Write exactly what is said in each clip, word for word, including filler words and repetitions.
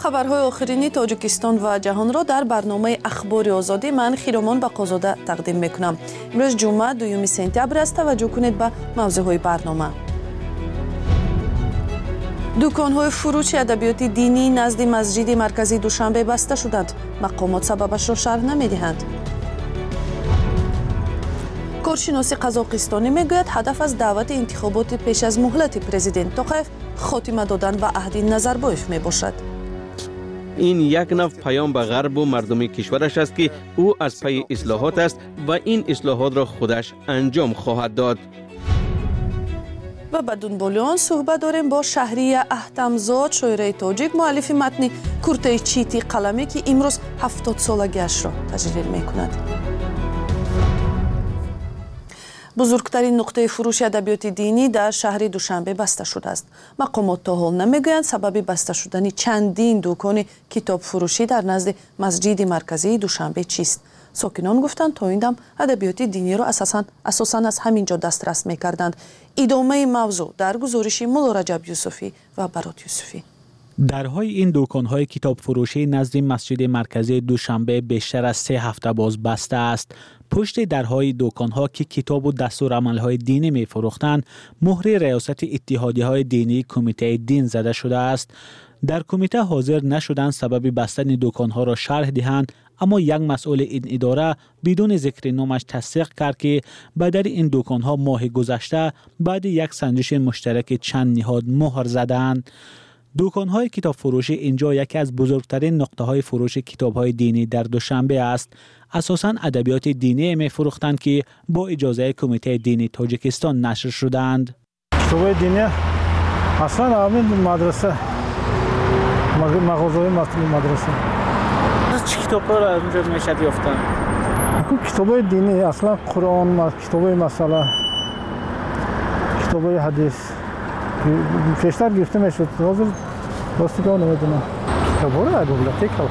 خبرهای آخرینی تاجیکستان و جهان را در برنامه اخبار آزادی من خیرامان بقازاده تقدیم میکنم. امروز جمعه دوم سپتامبر است. توجه کنید به موضوعهای برنامه. دکان‌های فروش ادبیات دینی نزد مسجد مرکزی دوشنبه بسته شدند. مقامات سببش را شرح نمی‌دهند. کارشناس قزاقستانی میگوید هدف از دعوت انتخابات پیش از مهلت پرزیدنت توقیف خاتمه دادن به عهد نظربایف میباشد. این یک نوع پیام به غرب و مردم کشورش است که او از پی اصلاحات است و این اصلاحات را خودش انجام خواهد داد. و بدون بولیان صحبت داریم با شهریه احتمزاد، شاعره تاجیک، مؤلف متن کورته چیتی قلمی که امروز هفتاد سالگیش را تجلیل میکند. بزرگترین نقطه فروش ادبیات دینی در شهر دوشنبه بسته شده است. مقامات تا حال نمیگویند سبب بسته شدن چندین دکان کتاب فروشی در نزد مسجد مرکزی دوشنبه چیست؟ ساکنان گفتند تا این دم ادبیات دینی را اساساً اساساً از همینجا دسترس میکردند. ادامه موضوع در گزارش مولا رجب یوسفی و برات یوسفی. درهای این دکان‌های کتاب فروشی نزد مسجد مرکزی دوشنبه بیشتر از سه هفته باز بسته است. پشت درهای دکان‌ها که کتاب و دستورالعمل‌های دینی می‌فروختند، مهر ریاست اتحادیه‌های دینی کمیته دین زده شده است. در کمیته حاضر نشدند سبب بستن دکان‌ها را شرح دهند، اما یک مسئول این اداره بدون ذکر نامش تصدیق کرد که بدر این دکان‌ها ماه گذشته بعد یک سنجش مشترک چند نهاد مهر زدند. دکان‌های کتاب فروشی اینجا یکی از بزرگترین نقطه‌های فروش کتاب‌های دینی در دوشنبه است. اساساً ادبیات دینی می‌فروختند که با اجازه کمیته دینی تاجیکستان نشر شدند. کتاب‌های دینی اصلاً همین مدرسه مغازه‌های مدرسه. از چه کتاب‌ها را اونجا میشد یافتن؟ کتاب‌های دینی اصلاً قرآن، کتاب‌های مسئله، کتاب‌های حدیث پیشتر گرفته میشد. حاضر راستی که نمیدونم کتاب‌ها رو دولتی که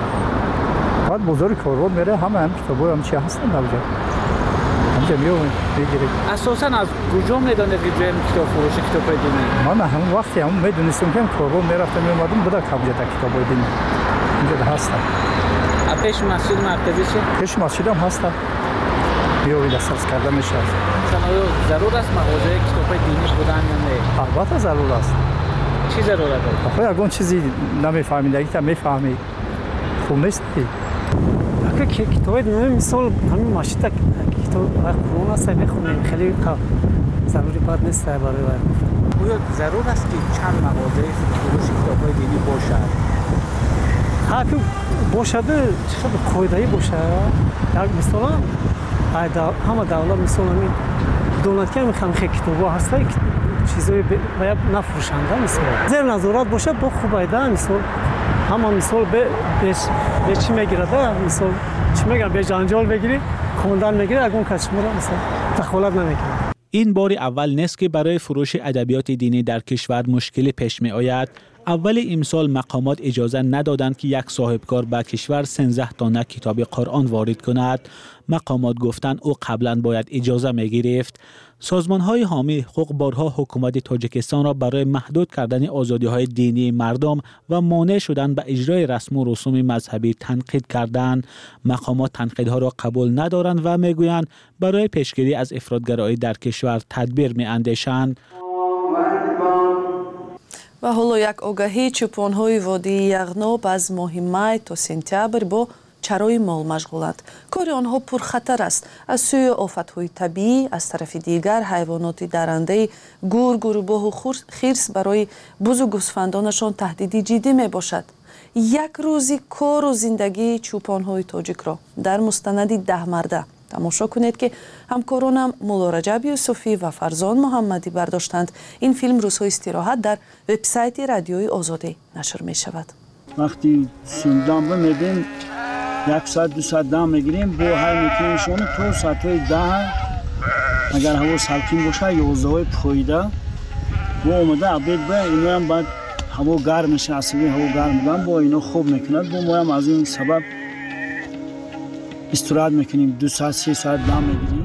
بعد بزرگ کارو میره همه هم کتاب‌ها هم چی هستن اونجا همجا میون میگیره. اساساً از کجا میدونید که جای کتاب فروش کتاب‌های دینی؟ من همون وقتی هم میدونستم که کارو میرفتم میومدم بوده کجا کتاب‌های دینی اینجا هستن. پیش مسجد مرکزی چه؟ پیش مسجد هم هستن. بیایید اساس کرده میشه. مثلا ضرور است مغازه کتاب‌های دینی بودن یا نه؟ البته ضرور است. چی ضرورت است؟ آخه اگه چیزی نمیفهمید اگه میفهمی خوب نیست. اگه کتاب‌های دینی مثال همین مسجد کتاب قرآن است میخونیم خیلی ضروری باید نیست برای وقت. آیا ضرور است که چند مغازه فروش کتاب‌های دینی باشد؟ ها که باشد چه قاعده‌ای باشه. یک مثلا همه دولت مثلا همین دولت که میخوام خیلی کتاب‌ها هست چیزای باید نفروشنده مثلا زیر نظارت باشه با خوبایده مثلا همه مثال به به چی میگیره مثلا چی میگه به جنجال بگیری خوندن میگیره اگه اون کشمیر مثلا دخالت نمیکنه. این بار اول نیست که برای فروش ادبیات دینی در کشور مشکلی پیش می آید. اول امسال مقامات اجازه ندادند که یک صاحبکار به کشور سیزده دانه کتاب قرآن وارد کند. مقامات گفتند او قبلا باید اجازه می گرفت. سازمان‌های حامی حقوق بارها حکومت تاجیکستان را برای محدود کردن آزادی‌های دینی مردم و مانع شدن به اجرای رسم و رسوم مذهبی تنقید کردند. مقامات تنقیدها را قبول ندارند و میگویند برای پیشگیری از افراطگرایی در کشور تدبیر می‌اندیشند. و حالا یک آگاهی چوپان‌های وادی یغناب از ماه می تا سپتامبر با چرای مال مشغولند. کار آنها پرخطر است. از سوی آفت‌های طبیعی، از طرف دیگر حیوانات درنده گور، گروباه و خرس برای بز و گوسفندانشان تهدیدی جدی می باشد. یک روزی کار و زندگی چوپان‌های تاجیک را در مستند ده مرده تماشا کنید که همکارانم مولا رجب یوسفی و فرزان محمدی برداشتند. این فیلم روزهای استراحت در وبسایت رادیوی آزادی نشر می شود. وقتی سیندام میبینیم یک ساعت دو ساعت دام میگیریم با های میکنیم شونه تو ساعتهای ده اگر هوا سالکین باشه یازده های پاییده با اومده عبید به اینو هم باید هوا گرم میشه اصلی هوا گرم بودن با اینو خوب میکند با ما هم از این سبب استراحت میکنیم دو ساعت سه ساعت دام میگیریم.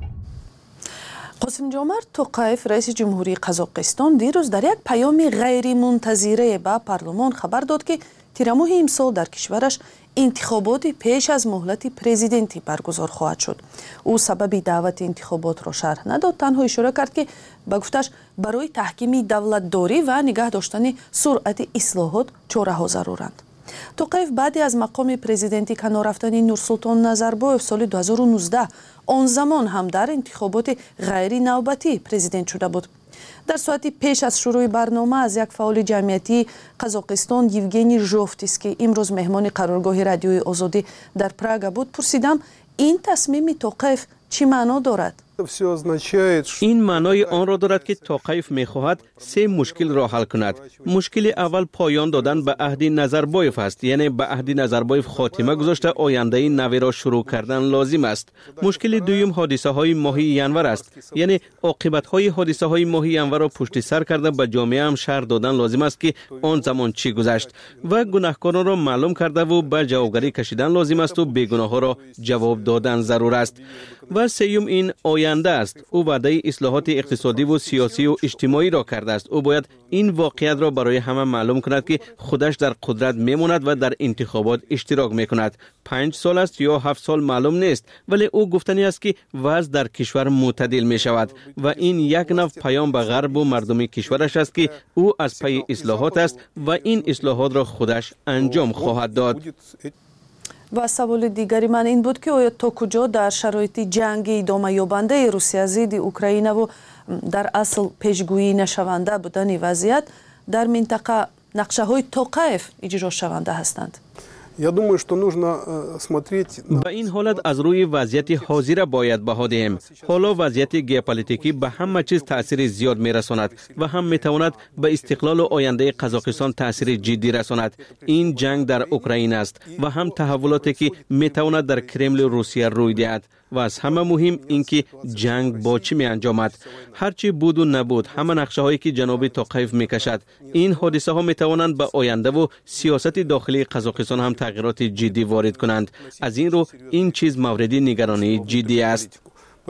قاسم جمعت توقیف رئیس جمهوری قزاقستان دیروز در یک پیام غیر منتظره به پارلمان خبر داد که тирамоҳи имсол дар кишвараш интихоботи пеш аз муҳлати президентӣ баргузор хоҳад шуд. ӯ сабаби даъвати интихоботро шарҳ надод, танҳо ишора кард, ки ба гуфташ барои таҳкими давлатдорӣ ва нигоҳ доштани суръати ислоҳот чораҳо заруранд. тоқаев баъди аз мақоми президентӣ канор рафтани Нурсултон Назарбоев соли ду ҳазору нуздаҳ он замон ҳам дар интихоботи ғайри навбатӣ президент шуда буд. дар соати пеш аз шурӯи барнома аз як фаъоли ҷамъиятии Қазоқистон Евгений Жовтис, ки имрӯз меҳмони қароргоҳи радиои Озодӣ дар Прага буд, пурсидам ин тасмими Тоқаев чӣ маъно дорад? این معنای آن را دارد که توقیف می‌خواهد سه مشکل را حل کند. مشکل اول پایان دادن به عهد نظربایف است، یعنی به عهد نظربایف خاتمه گذاشته آینده نوی را شروع کردن لازم است. مشکل دوم حادثه های ماه ینور است، یعنی عاقبت های حادثه های ماه ینور را پشت سر کرده به جامعه هم شرح دادن لازم است که آن زمان چی گذشت و گناهکاران را معلوم کرده و به جوابگری کشیدن لازم است و بیگناه ها را جواب دادن ضرور است. و سوم این آینده است. او وعده اصلاحات اقتصادی و سیاسی و اجتماعی را کرده است. او باید این واقعیت را برای همه معلوم کند که خودش در قدرت میماند و در انتخابات اشتراک میکند. پنج سال است یا هفت سال معلوم نیست، ولی او گفتنی است که وضع در کشور معتدل می شود و این یک نوع پیام به غرب و مردم کشورش است که او از پی اصلاحات است و این اصلاحات را خودش انجام خواهد داد. ва саволи дигари ман ин буд ки оё то куҷо дар шароити ҷанги идомаёбандаи Русия зидди Украинаву дар асл пешгӯӣ нашаванда будани вазъият дар минтақа нақшаҳои Тоқаев иҷро шаванда ҳастанд. Я думаю, что нужно смотреть. با این حالت از روی وضعیت حاضر باید بها دهیم. حالا وضعیت ژئوپلیتیکی به همه چیز تاثیر زیاد میرساند و هم میتواند به استقلال و آینده قزاقستان تاثیر جدی رساند. این جنگ در اوکراین است و هم تحولاتی که میتواند در کرمل روسیه روی دهد. و از همه مهم اینکه جنگ با چی می انجامد. هرچی بود و نبود، همه نقشه هایی که جناب توقیف میکشد، این حادثه ها می توانند به آینده و سیاست داخلی قزاقستان هم تغییرات جدی وارد کنند. از این رو این چیز مورد نگرانی جدی است.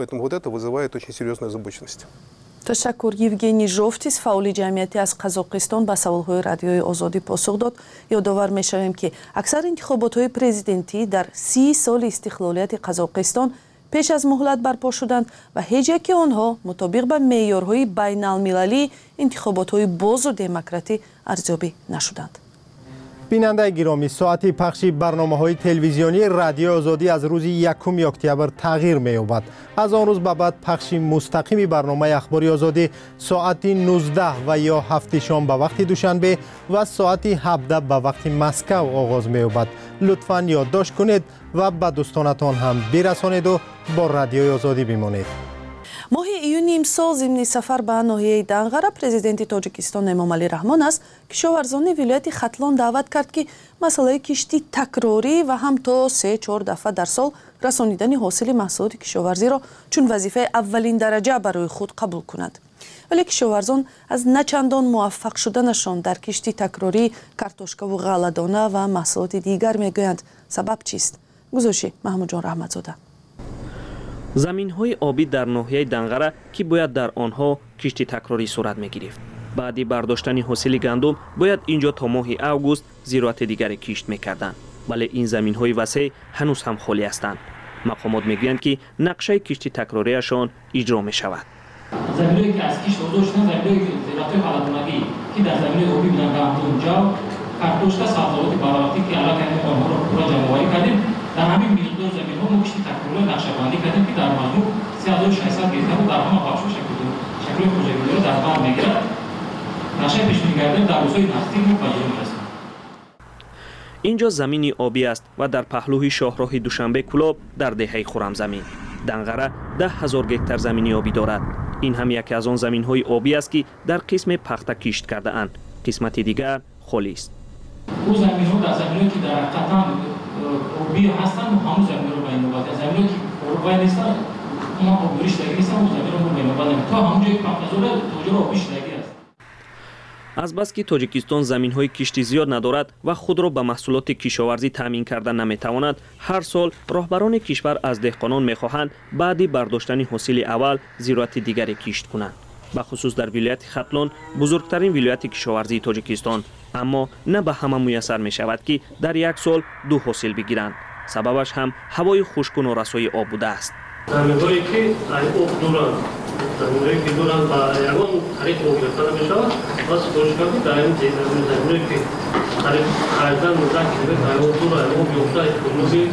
تشکر. Евгений Жовтис, фаъоли ҷамъияте аз Қазоқистон, ба саволҳои радиои Озодӣ посух дод. ёдовар мешавем, ки аксар интихоботҳои президентӣ дар сии соли истиқлолияти Қазоқистон пеш аз муҳлат барпо шуданд ва ҳеҷ яки онҳо мутобиқ ба меъёрҳои байналмилалии интихоботҳои бозу демократӣ арзёбӣ нашуданд. بیننده گرامی، ساعت پخش برنامه‌های تلویزیونی رادیو آزادی از روز یکم اکتبر تغییر می‌یابد. از آن روز به بعد پخش مستقیم برنامه اخباری آزادی ساعت نوزده و یا هفت شام به وقت دوشنبه و ساعت هفده به وقت مسکو آغاز می‌یابد. لطفاً یادداشت کنید و به دوستانتان هم برسانید و با رادیو آزادی بمانید. моҳи июни имсол зимни сафар ба ноҳияи Данғара президенти Тоҷикистон Эмомалӣ Раҳмон аз кишоварзони вилояти Хатлон даъват кард, ки масъалаи кишти такрорӣ ва ҳам то се чор дафъа дар сол расонидани ҳосили маҳсулоти кишоварзиро чун вазифаи аввалин дараҷа барои худ қабул кунад. вале кишоварзон аз начандон муваффақ шуданашон дар кишти такрорӣ картошкаву ғалладона ва маҳсулоти дигар мегӯянд. сабаб чист? гузоши Маҳмудҷон Раҳматзода. заминҳои обӣ дар ноҳияи Данғара ки бояд дар онҳо кишти такрорӣ сурат мегирифт. баъди бардоштани ҳосили гандум бояд инҷо то моҳи август зироати дигаре кишт мекарданд, вале ин заминҳои васеъ ҳанӯз ҳам холӣ ҳастанд. мақомот мегӯянд ки нақшаи кишти такрориашон иҷро мешавад. заминҳое ки аз кишт озод шуданд, заминҳои зироатҳои ғалладонагӣ ки дар заминҳои обӣ буданд, гандум, ҷав, картошка, сабзавоти барвақти ки аллакай онҳоро пурра ҷамъоварӣ кардем, дар ҳамин миқдор заминҳо мо кишти такрорӣ нақшабандӣ кардем, ки дар маҷмӯъ се ҳазору шашсад гектар дар ҳама бахшҳо шаклҳои хоҷагирдорӣ дар бар мегирад. нақшаи пешбинӣ дар рӯзҳои наздик мо ба ҷоя мерасонад. инҷо замини обӣ аст ва дар паҳлӯи шоҳроҳи Душанбе Кулоб дар деҳаи Хуррамзамин. Данғара даҳ ҳазор гектар замини обӣ дорад. ин ҳам яке аз он заминҳои обӣ аст ки дар қисме пахта кишт кардаанд, қисмати дигар холист. ӯ заминҳо дар заминҳое ки дар ҳақиқатан обӣ ҳастанд, ҳамун заминҳоро ба ин нобат, заминҳое ки обӣ нестанд, ма обгирӣ шудагӣ нестанд, ӯ заминҳоро ба ин нобат то ҳамун ҷое ки пахтазора тоҷора обӣ шудагӣ аст. азбаски Тоҷикистон заминҳои кишти зиёд надорад ва худро ба маҳсулоти кишоварзӣ таъмин карда наметавонад, ҳар сол роҳбарони кишвар аз деҳқонон мехоҳанд баъди бардоштани ҳосили аввал зироати дигаре кишт кунанд. ба хусус дар вилояти Хатлон, бузургтарин вилояти кишоварзии Тоҷикистон, اما نه به همه میسر می شود که در یک سال دو حاصل بگیرند. سببش هم هوای خشک و نارسایی آب بوده است. زمین‌هایی که آب دورند، زمین‌هایی که دورند با یگان خرید رو گرفتن می شود، بس فروشگاهی در این زمین‌هایی که خرید خریدن مدت کیلومتر آب دور آب بیفته اکنومی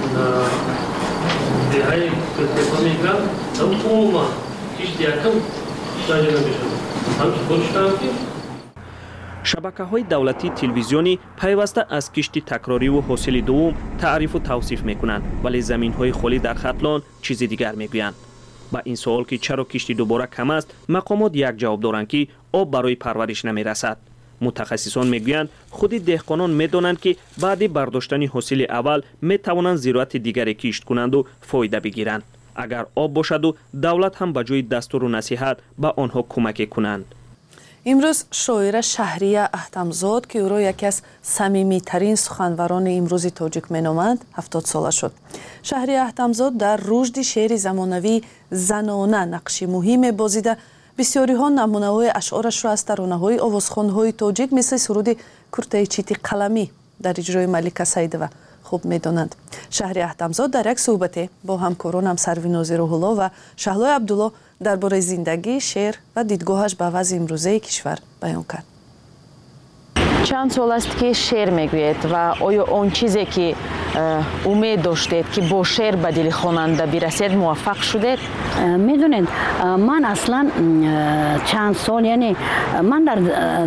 دههای کلتفامی کرد، هم عموما کشتی یکم جایی نمی شود. هم فروشگاه که شبکه‌های دولتی تلویزیونی پیوسته از کشتی تکراری و حاصل دوم تعریف و توصیف می‌کنند، ولی زمین‌های خالی در خطلان چیز دیگر می‌گویند. با این سوال که چرا کشتی دوباره کم است، مقامات یک جواب دارند که آب برای پرورش نمی‌رسد. متخصصان می‌گویند خود دهقانان می‌دانند که بعد برداشتن حاصل اول می‌توانند زراعت دیگری کشت کنند و فایده بگیرند. اگر آب باشد و دولت هم به جای دستور و نصیحت به آنها کمک کنند. امروز شاعر شهریه احتمزاد که او را یکی از صمیمی‌ترین سخنوران امروز تاجیک مینامند هفتاد ساله شد. شهریه احتمزاد در رشد شعر زمانوی زنانه نقشی مهم بازیده. بسیاری ها نمونه‌های اشعارش را از ترانه‌های آوازخوان‌های تاجیک مثل سرود کرته چیتی قلمی در اجرای ملکه سیدова خوب می‌دانند. شهریه احتمزاد در یک صحبت با همکارانم سرویناز روح‌الله و شهلای عبدالله درباره زندگی، شعر و دیدگاهش به وضع امروزه کشور بیان کرد. چند سال است که شعر میگوید و آیا اون چیزی که امید داشتید که با شعر به دل خواننده برسید موفق شدید؟ میدونید من اصلا چند سال یعنی من در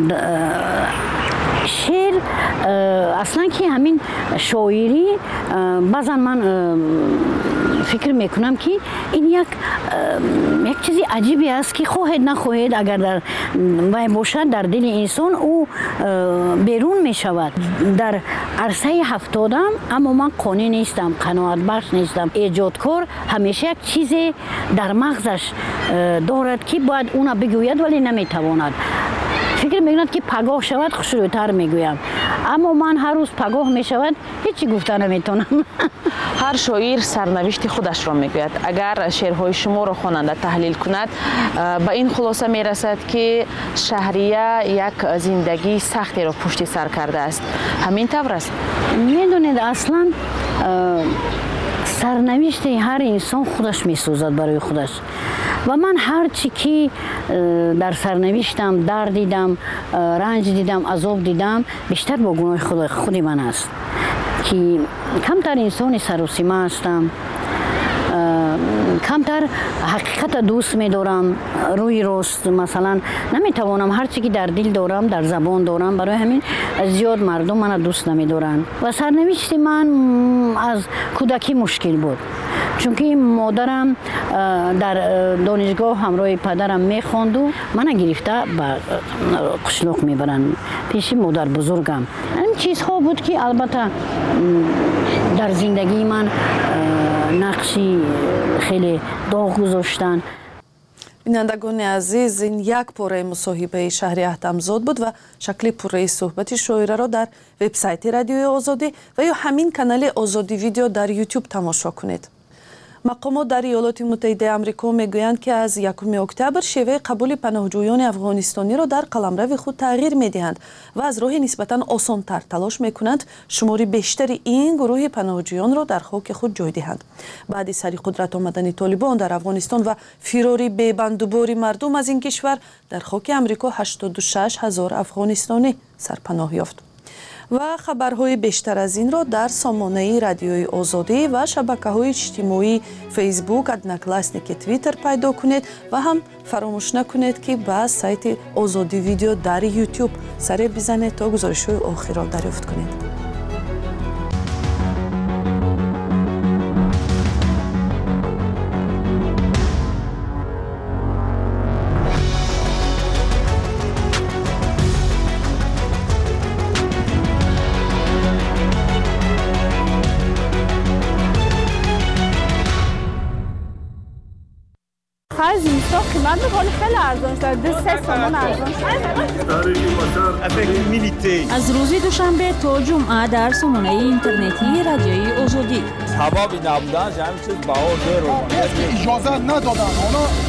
شعر اصلا که همین شاعری بعضا من فکر میکنم که این یک یک چیزی عجیبی است که خواهد نخواهد اگر در باشد در دل انسان او بیرون می شود. در عرصه هفتادم اما من قانع نیستم، قناعت بخش نیستم. ایجادکار همیشه یک چیزی در مغزش دارد که باید اونا بگوید ولی نمیتواند. فکر میکند که پگاه شود خوشروتر میگویم، اما من هر روز پگاه میشود هیچی گفته نمیتونم. هر شاعر سرنوشت خودش را میگوید. اگر شعرهای شما را خواننده تحلیل کند به این خلاصه میرسد که شهریه یک زندگی سختی را پشت سر کرده است. همین طور است؟ میدونید اصلا سرنوشت هر انسان خودش میسوزد برای خودش و من هر چی که در سرنوشتم درد دیدم، رنج دیدم، عذاب دیدم بیشتر با گناه خود خودی من است که کمتر انسان سر و سیمه هستم، کمتر حقیقت دوست می دارم، روی راست مثلا نمیتوانم هر چی که در دل دارم در زبان دارم، برای همین زیاد مردم من دوست نمی دارن و سرنوشت من از کودکی مشکل بود، چون که مادرم در دانشگاه همراه پدرم میخواند و من گرفته به قشلاق میبرن پیش مادر بزرگم. این چیزها بود که البته در زندگی من نقشی خیلی داغ گذاشتن. بینندگان عزیز، این یک پاره مصاحبه شهریه احتمزاد بود و شکل پوره صحبت شاعره را در وبسایت رادیوی آزادی و یا همین کانال آزادی ویدیو در یوتیوب تماشا کنید. مقامات در ایالات متحده آمریکا میگویند که از یکم اکتبر شیوه قبول پناهجویان افغانستانی را در قلمرو خود تغییر میدهند و از راه نسبتاً آسان‌تر تلاش میکنند شماری بیشتری این گروه پناهجویان را در خاک خود جای دهند. بعد سری قدرت آمدن طالبان در افغانستان و فراری بی‌بندوباری مردم از این کشور، در خاک آمریکا هشتاد و شش هزار افغانستانی سرپناه یافت. و خبرهای بیشتر از این را در سامانه رادیوی آزادی و شبکه‌های اجتماعی فیسبوک، ادناکلاسنیک، توییتر پیدا کنید و هم فراموش نکنید که به سایت آزادی ویدیو در یوتیوب سر بزنید تا گزارش‌های آخر را دریافت کنید. از اینستا قیمت بکنی خیلی ارزان شد، دو سه سامان ارزان شد. از روز دوشنبه تا جمعه در سامانه اینترنتی رادیوی آزادی. سبب نبودن همین چیز بهار داره. اجازه ندادن اونا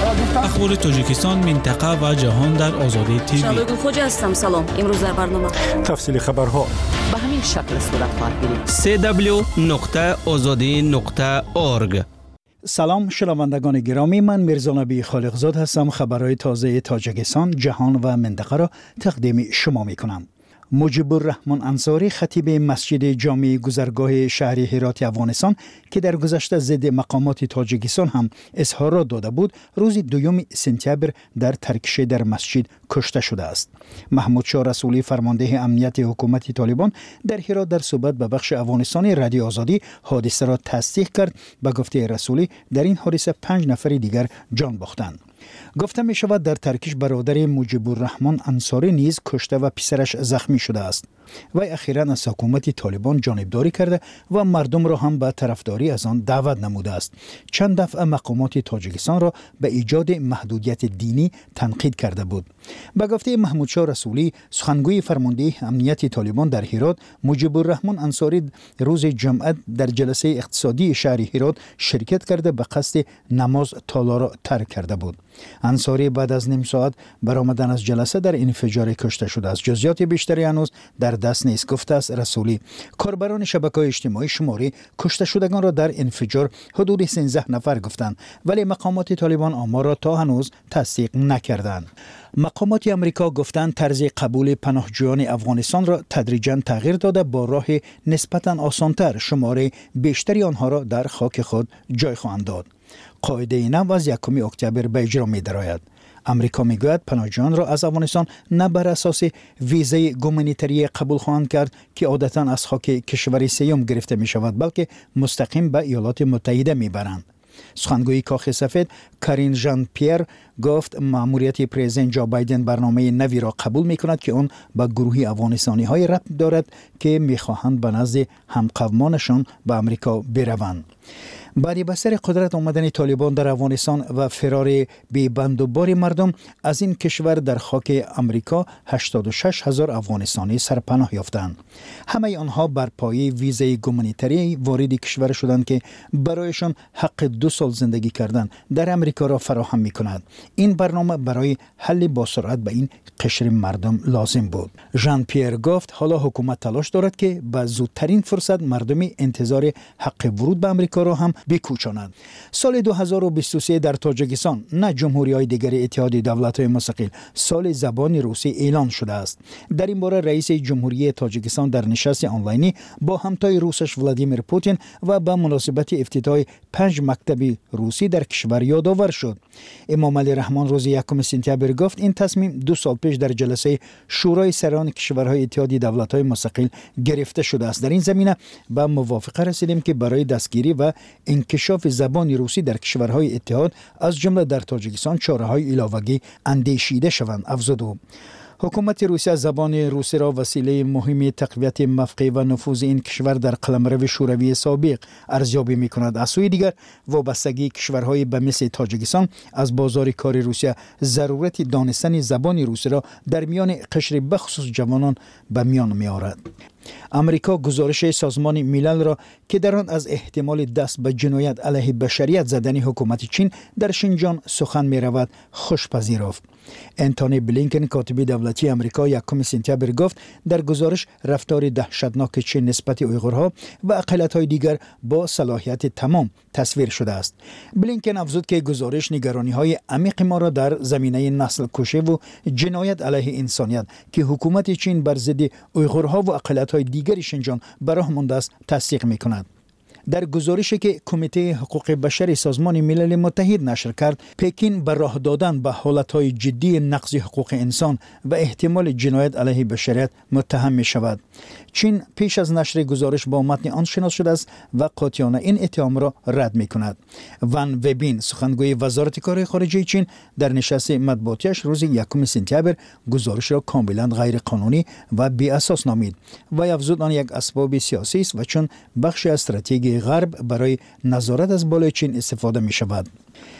اخبار تاجیکستان، منطقه و جهان در آزادی تیوی. شادو خوجا هستم. سلام. امروز در برنامه تفصیل خبرها به همین شکل صورت خواهد گرفت. سی دبلیو نقطه آزادی نقطه اورگ. سلام شنوندگان گرامی، من میرزا نبی خالقزاد هستم. خبرهای تازه تاجیکستان، جهان و منطقه را تقدیم شما می کنم. مجیب الرحمن انصاری خطیب مسجد جامع گذرگاه شهر هرات افغانستان که در گذشته ضد مقامات تاجیکستان هم اظهارات داده بود، روز دوم سپتامبر در ترکشه در مسجد کشته شده است. محمود شاه رسولی فرمانده امنیت حکومت طالبان در هرات در صحبت به بخش افغانستانی رادیو آزادی حادثه را تصدیق کرد. به گفته رسولی در این حادثه پنج نفر دیگر جان باختند. گفته می شود در ترکیش برادر مجیب الرحمن انصاری نیز کشته و پسرش زخمی شده است. وی اخیراً از حکومت طالبان جانبداری کرده و مردم را هم به طرفداری از آن دعوت نموده است. چند دفعه مقامات تاجیکستان را به ایجاد محدودیت دینی تنقید کرده بود. به گفته محمود شاه رسولی سخنگوی فرمانده امنیت طالبان در هرات، مجیب الرحمن انصاری روز جمعه در جلسه اقتصادی شهر هرات شرکت کرده به قصد نماز تالا را ترک کرده بود. انصاری بعد از نیم ساعت برآمدن از جلسه در انفجار کشته شده است. جزئیات بیشتری هنوز در دست نیست. گفته است رسولی کاربران شبکه‌های اجتماعی شماره کشته شدگان را در انفجار حدود سیزده نفر گفتند، ولی مقامات طالبان آمار را تا هنوز تصدیق نکردند. مقامات امریکا گفتند طرز قبول پناهجویان افغانستان را تدریجاً تغییر داده با راه نسبتاً آسان‌تر شماره بیشتری آنها را در خاک خود جای خواهند داد. قاعده نو از یکم اکتبر به اجرا می درآید. امریکا می گوید پناهجویان را از افغانستان نه بر اساس ویزای گومانیتری قبول خواهند کرد که عادتاً از خاک کشور سیوم گرفته می شود، بلکه مستقیم به ایالات متحده می برند. سخنگوی کاخ سفید کارین ژان پیر گفت مأموریت پرزیدنت جو بایدن برنامه نوی را قبول می کند که آن به گروهی افغانستانی های ربط دارد که می خواهند به نزد همقومانشان به امریکا بروند. بعد بسر قدرت آمدن طالبان در افغانستان و فرار بی بند و بار مردم از این کشور در خاک امریکا، هشتاد و شش هزار افغانستانی سرپناه یافتند. همه آنها بر پایه ویزای گومانیتری وارد کشور شدند که برایشان حق دو سال زندگی کردن در امریکا را فراهم می کند. این برنامه برای حل با سرعت به این قشر مردم لازم بود. ژان پیر گفت حالا حکومت تلاش دارد که به زودترین فرصت مردمی انتظار حق ورود به امریکا را هم بکوچاند. سال دو هزار و بیست و سه در تاجیکستان، نه جمهوری‌های دیگر اتحاد دولت‌های مستقل، سال زبان روسی اعلان شده است. در این باره رئیس جمهوری تاجیکستان در نشست آنلاینی با همتای روسش ولادیمیر پوتین و به مناسبت افتتاح پنج مکتب روسی در کشور یادآور شد. امام علی رحمان روز یکم سپتامبر گفت این تصمیم دو سال پیش در جلسه شورای سران کشورهای اتحاد دولت‌های مستقل گرفته شده است. در این زمینه به موافقه رسیدیم که برای دستگیری و انکشاف زبان روسی در کشورهای اتحاد از جمله در تاجیکستان چاره‌های علاوه‌ای اندیشیده شوند. افزود او حکومت روسیه زبان روسی را وسیله مهمی تقویت موقع و نفوذ این کشور در قلمرو شوروی سابق ارزیابی می‌کند. از سوی دیگر وابستگی کشورهای به مثل تاجیکستان از بازار کار روسیه ضرورت دانستن زبان روسی را در میان قشر بخصوص جوانان به میان می‌آورد. امریکا گزارش سازمان ملل را که در آن از احتمال دست به جنایت علیه بشریت زدن حکومت چین در شینجان سخن می رود خوش پذیرفت. انتونی بلینکن کاتب دولتی امریکا یکم سپتامبر گفت در گزارش رفتار دهشتناک چین نسبت اویغورها و اقلیت‌های دیگر با صلاحیت تمام تصویر شده است. بلینکن افزود که گزارش نگرانی‌های عمیق ما را در زمینه نسل کشی و جنایت علیه انسانیت که حکومت چین بر ضد اویغورها و اقلیت‌های دیگر شینجان براه مانده است تصدیق می‌کند. در گزارشی که کمیته حقوق بشر سازمان ملل متحد نشر کرد، پکین به راه دادن به حالتهای جدی نقض حقوق انسان و احتمال جنایت علیه بشریت متهم می شود. چین پیش از نشر گزارش با متن آن شناس شده است و قاطعانه این اتهام را رد می کند. وان وبین سخنگوی وزارت کار خارجه چین در نشست مطبوعاتیش روز یکم سپتامبر گزارش را کاملا غیر قانونی و بی اساس نامید و افزود آن یک اسباب سیاسی است و چون بخش از استراتژی غرب برای نظارت از بالای چین استفاده می شود.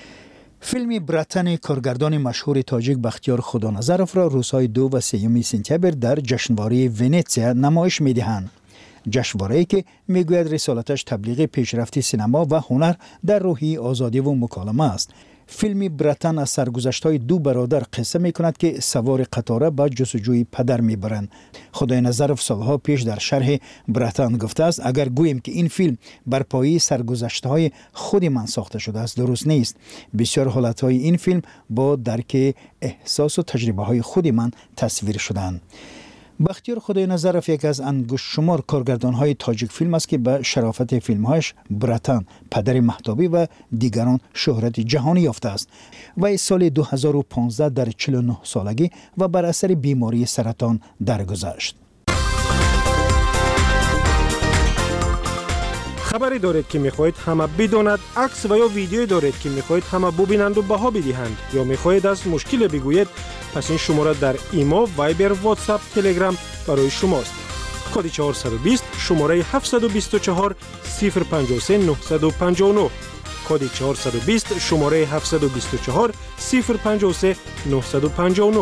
فیلم براتن کارگردان مشهور تاجیک بختیار خدانظرف را روزهای دو و سوم سپتامبر در جشنواره ونیزیا نمایش می دهند. جشنواره‌ای که میگوید رسالتش تبلیغ پیشرفت سینما و هنر در روحیه آزادی و مکالمه است. فیلم براتن از سرگذشت‌های دو برادر قصه می‌کند که سوار قطاره به جستجوی پدر می‌برند. خدای نظرف سالها پیش در شرح براتن گفته است اگر گوییم که این فیلم بر پایه سرگذشت‌های خود من ساخته شده است درست نیست. بسیار حالت‌های این فیلم با درک احساس و تجربه‌های خود من تصویر شدند. بختیار خدای نظرف یک از انگشت شمار کارگردان‌های تاجیک فیلم است که به شرافت فیلم‌هایش براتن، پدر مهتابی و دیگران شهرت جهانی یافته است. و سال دو هزار و پانزده در چهل و نه سالگی و بر اثر بیماری سرطان درگذشت. خبری دارید که میخواهید همه بداند، عکس و یا ویدیویی دارید که میخواهید همه ببینند و بها بدهند یا میخواهید از مشکل بگویید، پس این شماره در ایمو، وایبر، واتساپ، تلگرام برای شماست. کد چهارصد و بیست شماره هفتصد و بیست و چهار صفر پنجاه و سه نهصد و پنجاه و نه. کد چهارصد و بیست شماره هفتصد و بیست و چهار صفر پنجاه و سه نهصد و پنجاه و نه.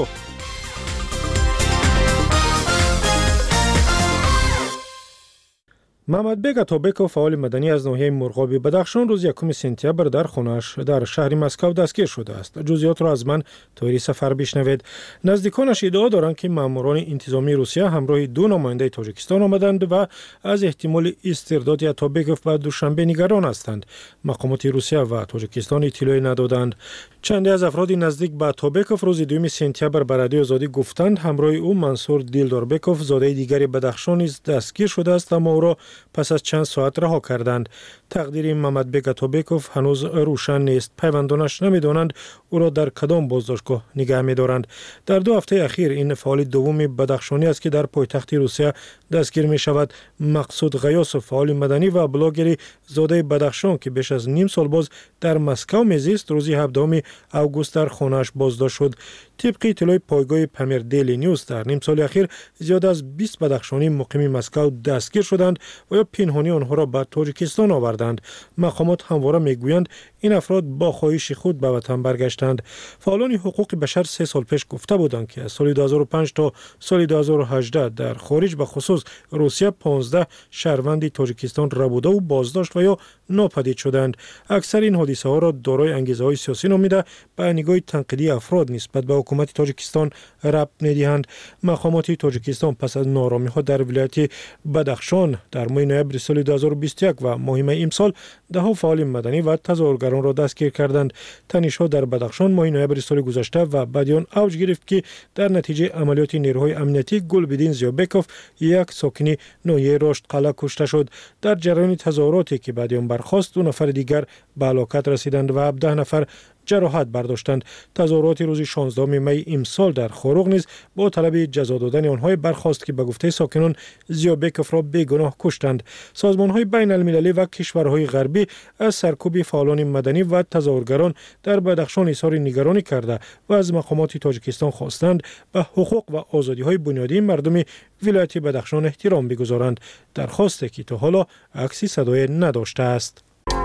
محمد بیگ اتابکوف فعال مدنی از ناحیه مرغابی بدخشان روز یکم سپتامبر در خانه‌اش در شهر مسکو دستگیر شده است. جزئیات را از من طوری سفر بشنوید. نزدیکانش ادعا دارند که ماموران انتظامی روسیه همراه دو نماینده تاجیکستان آمدند و از احتمال استرداد اتابکوف به دوشنبه نگران هستند. مقامات روسیه و تاجیکستان اطلاعی ندادند. چندی از افراد نزدیک به اتابکوف روز دوم سپتامبر به رادیو آزادی گفتند همراه او منصور دیلداربکوف زاده دیگری بدخشان نیز دستگیر شده است اما او را پس از چند ساعت رها کردند. تقدیر محمد بیگ اتابکوف هنوز روشن نیست. پیوندانش نمیدانند او را در کدام بازداشتگاه نگه می‌دارند. در دو هفته اخیر این فعال دوم بدخشانی است که در پایتخت روسیه دستگیر می شود. مقصود غیاسوف فعال مدنی و بلاگری زاده بدخشان که بیش از نیم سال باز در مسکو میزیست روز هفدهم اوگوست در خانه‌اش بازداشت شد. طبق اطلاع پایگاه پامیر دیلی نیوز در نیم سال اخیر زیاد از بیست بدخشانی مقیم مسکو دستگیر شدند و یا پنهانی آنها را به تاجیکستان آوردند. مقامات همواره میگویند این افراد با خواهش خود به وطن برگشتند. فعالان حقوق بشر سه سال پیش گفته بودند که از سال دو هزار و پنج تا سال دو هزار و هجده در خارج به خصوص روسیه پانزده شهروند تاجیکستان ربوده و بازداشت و یا ناپدید شدند. اکثر این حادثه ها را دارای انگیزه های سیاسی نامیده به نگاه تنقیدی افراد نسبت به حکومت تاجیکستان ربط می‌دهند. مقامات تاجیکستان پس از نارامی ها در ولایت بدخشان در ماه نوامبر سال دو هزار و بیست و یک و ماه می امسال ده ها فعال مدنی و تظاهرگران را دستگیر کردند. تنش‌ها در بدخشان ماه نوامبر سال گذشته و بعد آن اوج گرفت که در نتیجه عملیات نیروهای امنیتی گلبدین زیابکوف یک ساکن ناحیه رشد قلعه کشته شد. در جریان تظاهراتی که بعد آن برخاست دو نفر دیگر به هلاکت رسیدند و هفده نفر جراحت برداشتند. تظاهرات روز شانزدهم می امسال در خاروغ نیز با طلب جزا دادن آنها برخاست که به گفته ساکنان زیابکوف را بیگناه کشتند. سازمان‌های بین المللی و کشورهای غربی از سرکوب فعالان مدنی و تظاهرگران در بدخشان اظهار نگرانی کرده و از مقامات تاجیکستان خواستند به حقوق و آزادی‌های بنیادی مردم ولایت بدخشان احترام بگذارند. درخواستی که تا حالا عکسی صدای نداشته است.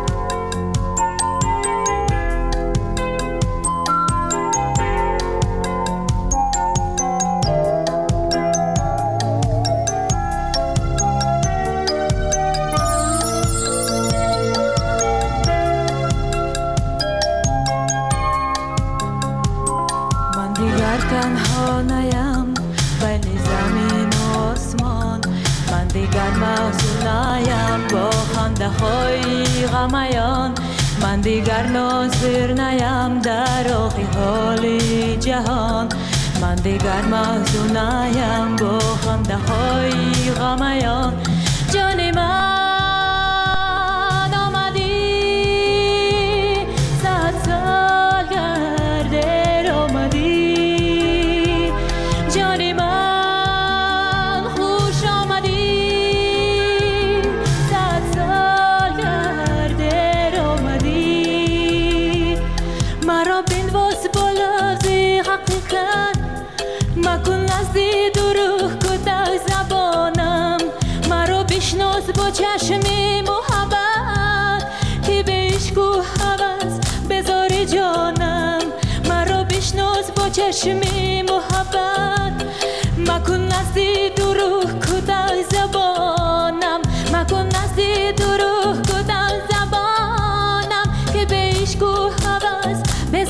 من دیگر ناظر نیم در آخی حال جهان، من دیگر محزون نیم با خنده های غمیان. جان من آمدی صد سال گرده آمدی، جان من خوش آمدی صد سال گرده آمدی. مرا بنواز با لفظ حقیقت مکن نزدی دروغ کده زبانم، مرا بشناس با چشم محبت که به عشق و هوس بذار جانم، مرا بشناس با چشم محبت مکن نزدی دروغ کده زبانم، مکن نزدی دروغ کده زبانم که به عشق و هوس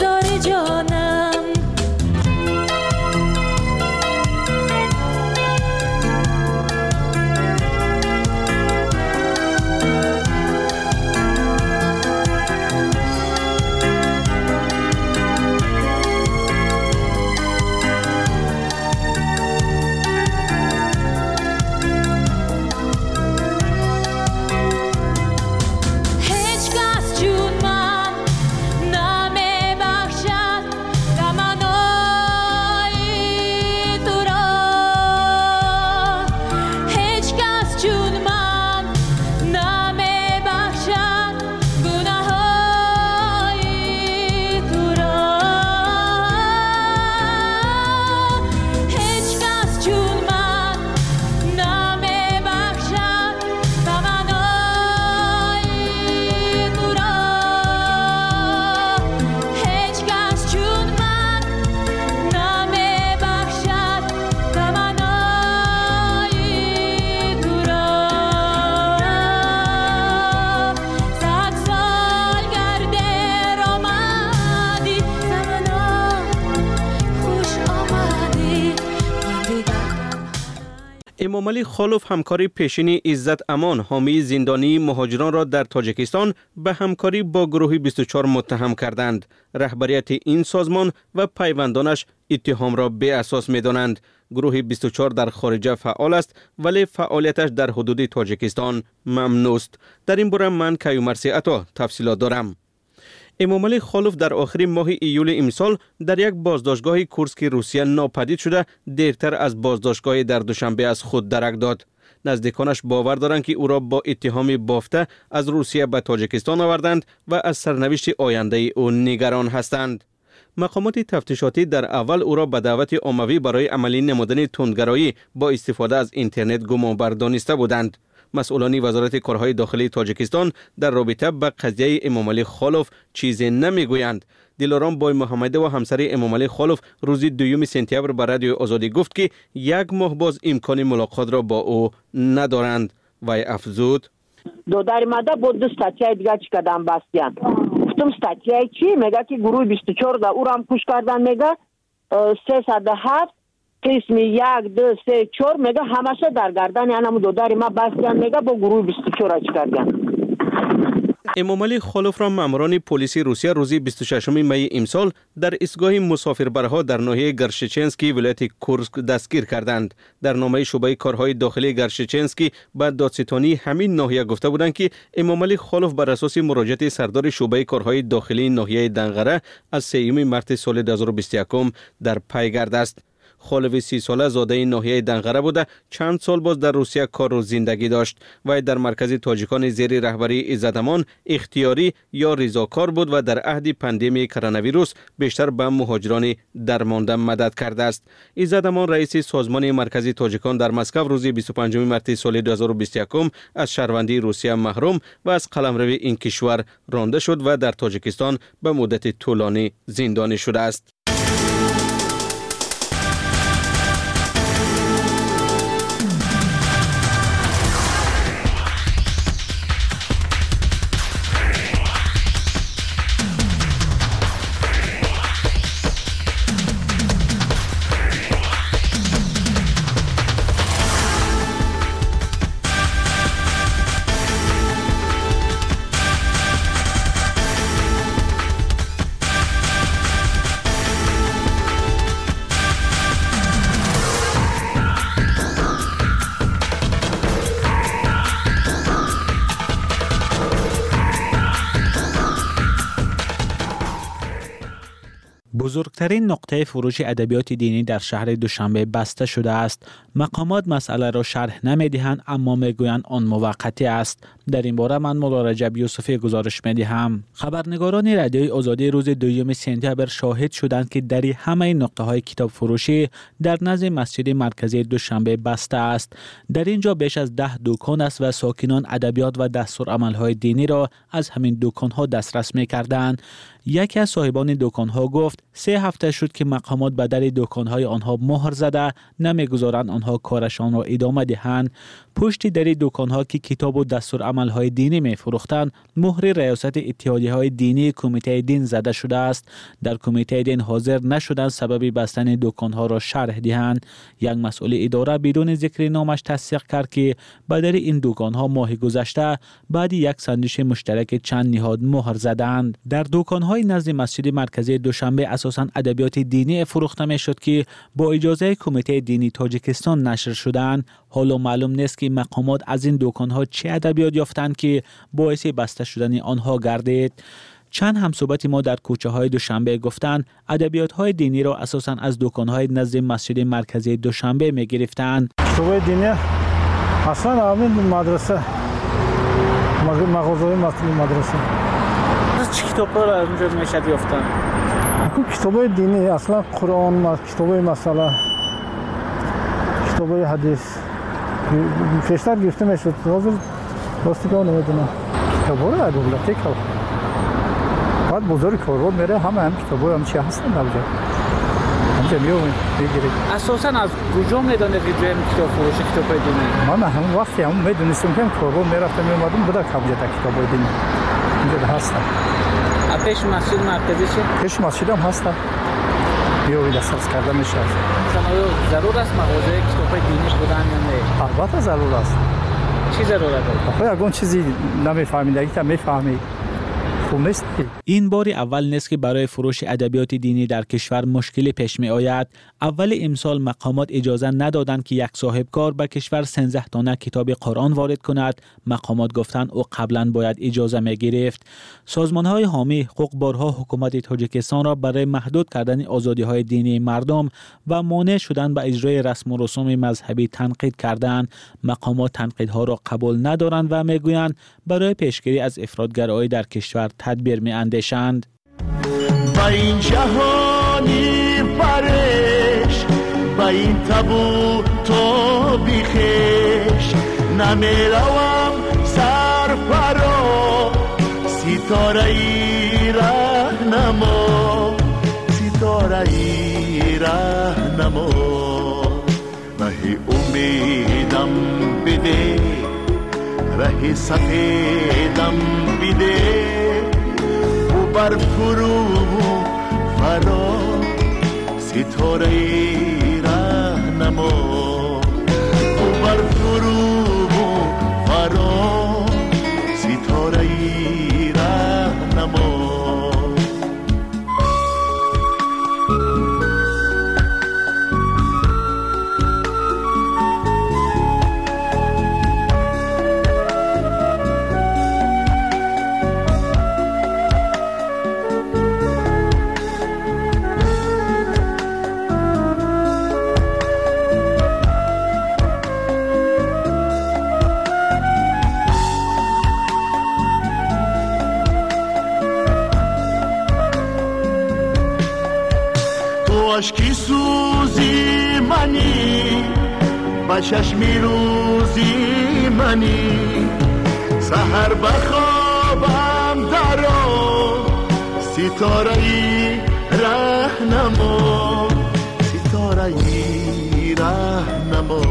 امامعلی خالف همکاری پیشین عزت امان حامی زندانی مهاجران را در تاجیکستان به همکاری با گروه بیست و چهار متهم کردند. رهبریت این سازمان و پیوندانش اتهام را بی اساس می دانند. گروه بیست و چهار در خارجه فعال است ولی فعالیتش در حدود تاجیکستان ممنوع است. در این باره من کیومرثی عطا تفصیلات دارم. امامعلی خالف در آخر ماه ایول امسال در یک بازداشتگاه کورسک روسیه ناپدید شده دیرتر از بازداشتگاه در دوشنبه از خود درک داد. نزدیکانش باور دارند که او را با اتهام بافته از روسیه به تاجیکستان آوردند و از سرنوشت آینده او نگران هستند. مقامات تفتیشاتی در اول او را به دعوت عمومی برای عملی نمودن تندگرایی با استفاده از اینترنت گمانبر دانسته بودند. مسئولان وزارت کارهای داخلی تاجیکستان در رابطه با قضیه امامعلی خالف چیزی نمیگویند. دلارام بای محمد و همسر امامعلی خالف روز دوم سپتامبر به رادیو آزادی گفت که یک ماه باز امکان ملاقات را با او ندارند. وی افزود: دو در ماده بود دو استاتیای دیگه چی کردن بستیان. گفتم استاتیای چی؟ میگه که گروه بیست و چهار دا او را هم کش کردن. میگه سیصد و هفت قسم یک دو سه چهار میگه همشه در گردن یعنی دو در ما بستیان. میگه با گروه بیست و چهار چی کردن. امامعلی خالف را ماموران پلیس روسیه روز بیست و ششم می امسال در ایستگاه مسافربرها در ناحیه گرشچنسکی ولایت کورسک دستگیر کردند. در نامه شعبه کارهای داخلی گرشچنسکی به دادستانی همین ناحیه گفته بودند که امامعلی خالف بر اساس مراجعه سردار شعبه کارهای داخلی ناحیه دنغره از سوم مارس سال دو هزار و بیست و یک در پیگرد است. خالف سی ساله زاده ناحیه دنغره بوده چند سال باز در روسیه کار و زندگی داشت و در مرکز تاجیکان زیر رهبری عزت امان اختیاری یا رضاکار بود و در عهد پاندمی کرونا ویروس بیشتر به مهاجران درمانده مدد کرده است. عزت امان رئیس سازمان مرکزی تاجیکان در مسکو روز بیست و پنجم مارس سال دو هزار و بیست و یک از شهروندی روسیه محروم و از قلمرو این کشور رانده شد و در تاجیکستان به مدت طولانی زندانی شده است. بزرگترین نقطه فروش ادبیات دینی در شهر دوشنبه بسته شده است. مقامات مسئله را شرح نمی‌دهند اما میگویند آن موقتی است. در این باره من مولا رجب یوسفی گزارش می‌دهم. خبرنگاران رادیوی آزادی روز دوم سپتامبر شاهد شدند که در همه نقطه‌های کتاب فروشی در نزد مسجد مرکزی دوشنبه بسته است. در اینجا بیش از ده دکان است و ساکنان ادبیات و دستورالعمل‌های دینی را از همین دکان‌ها دسترس می‌کردند. یکی از صاحبان دکان‌ها گفت سه هفته شد که مقامات به در دکان‌های آنها مهر زده نمی‌گذارند آنها کارشان را ادامه دهند. پشت در دکان‌ها که کتاب و دستورالعمل‌های دینی می‌فروختند مهر ریاست اتحادیه‌های دینی کمیته دین زده شده است. در کمیته دین حاضر نشدند سبب بستن دکان‌ها را شرح دهند. یک مسئول اداره بدون ذکر نامش تصدیق کرد که به در این دکان‌ها ماه گذشته بعد یک ساندویچ مشترک چند نهاد مهر زدند. در دکان‌های نزد مسجد مرکزی دوشنبه اساساً ادبیات دینی فروخته می‌شد که با اجازه کمیته دینی تاجیکستان نشر شدند. حالا معلوم نیست که مقامات از این دکان‌ها چه ادبیات یافتند که باعث بسته شدن آنها گردید. چند همصحبت ما در کوچه‌های دوشنبه گفتند ادبیات‌های دینی را اساساً از دکان‌های نزد مسجد مرکزی دوشنبه می‌گرفتند. کتاب‌های دینی اصلا همین مدرسه مغازه‌های مدرسه چه کتاب‌ها را از اونجا میشد یافتن؟ کتاب‌های دینی اصلا قرآن، کتاب‌های مسئله، کتاب‌های حدیث پیشتر گرفته میشد. حاضر راستی که نمیدونم کتاب‌ها را از بیبلیوتک بعد بزرگ کاربرد میره همه هم کتاب‌ها هم چی هستن اونجا همجا میومید بگیرید. اساساً از کجا میدونید که جای کتاب فروش کتاب‌های دینی؟ من همون وقتی هم میدونستم که کاربرد میرفتم میومدم بوده که همجا کتاب‌های دینی اینجا هستن. پیش مسجد مرکزی چه؟ پیش مسجد هم هستن. یا دسترس کرده میشه. ضرور است مغازه کتاب دینی بودن یا نه؟ البته ضرور است. چی ضرورت داره؟ آخه اگه چیزی نمیفهمیدگی تا میفهمی. این بار اول نیست که برای فروش ادبیات دینی در کشور مشکلی پیش می آید. اول امسال مقامات اجازه ندادند که یک صاحب کار به کشور سیزده دانه کتاب قرآن وارد کند. مقامات گفتند او قبلا باید اجازه می گرفت. سازمان های حامی حقوق بارها حکومت تاجیکستان را برای محدود کردن آزادی های دینی مردم و مانع شدن به اجرای رسم و رسوم مذهبی تنقید کردند. مقامات تنقیدها را قبول ندارند و میگویند برای پیشگیری از افراطگرایی در کشور تدبیر می اندیشند. با این جهانی پرش با این تابو تو بیخش نمی روم سر پرا ستاره ای رهنما ستاره ای رهنما راه امیدم بده راه سفیدم بده بر فرو فرا ستاره رهنما بر فرو فرا ستاره رهنما عشقی سوزی منی با چشمی روزی منی سحر بخوابم درو ستاره ای رهنما ستاره ای رهنما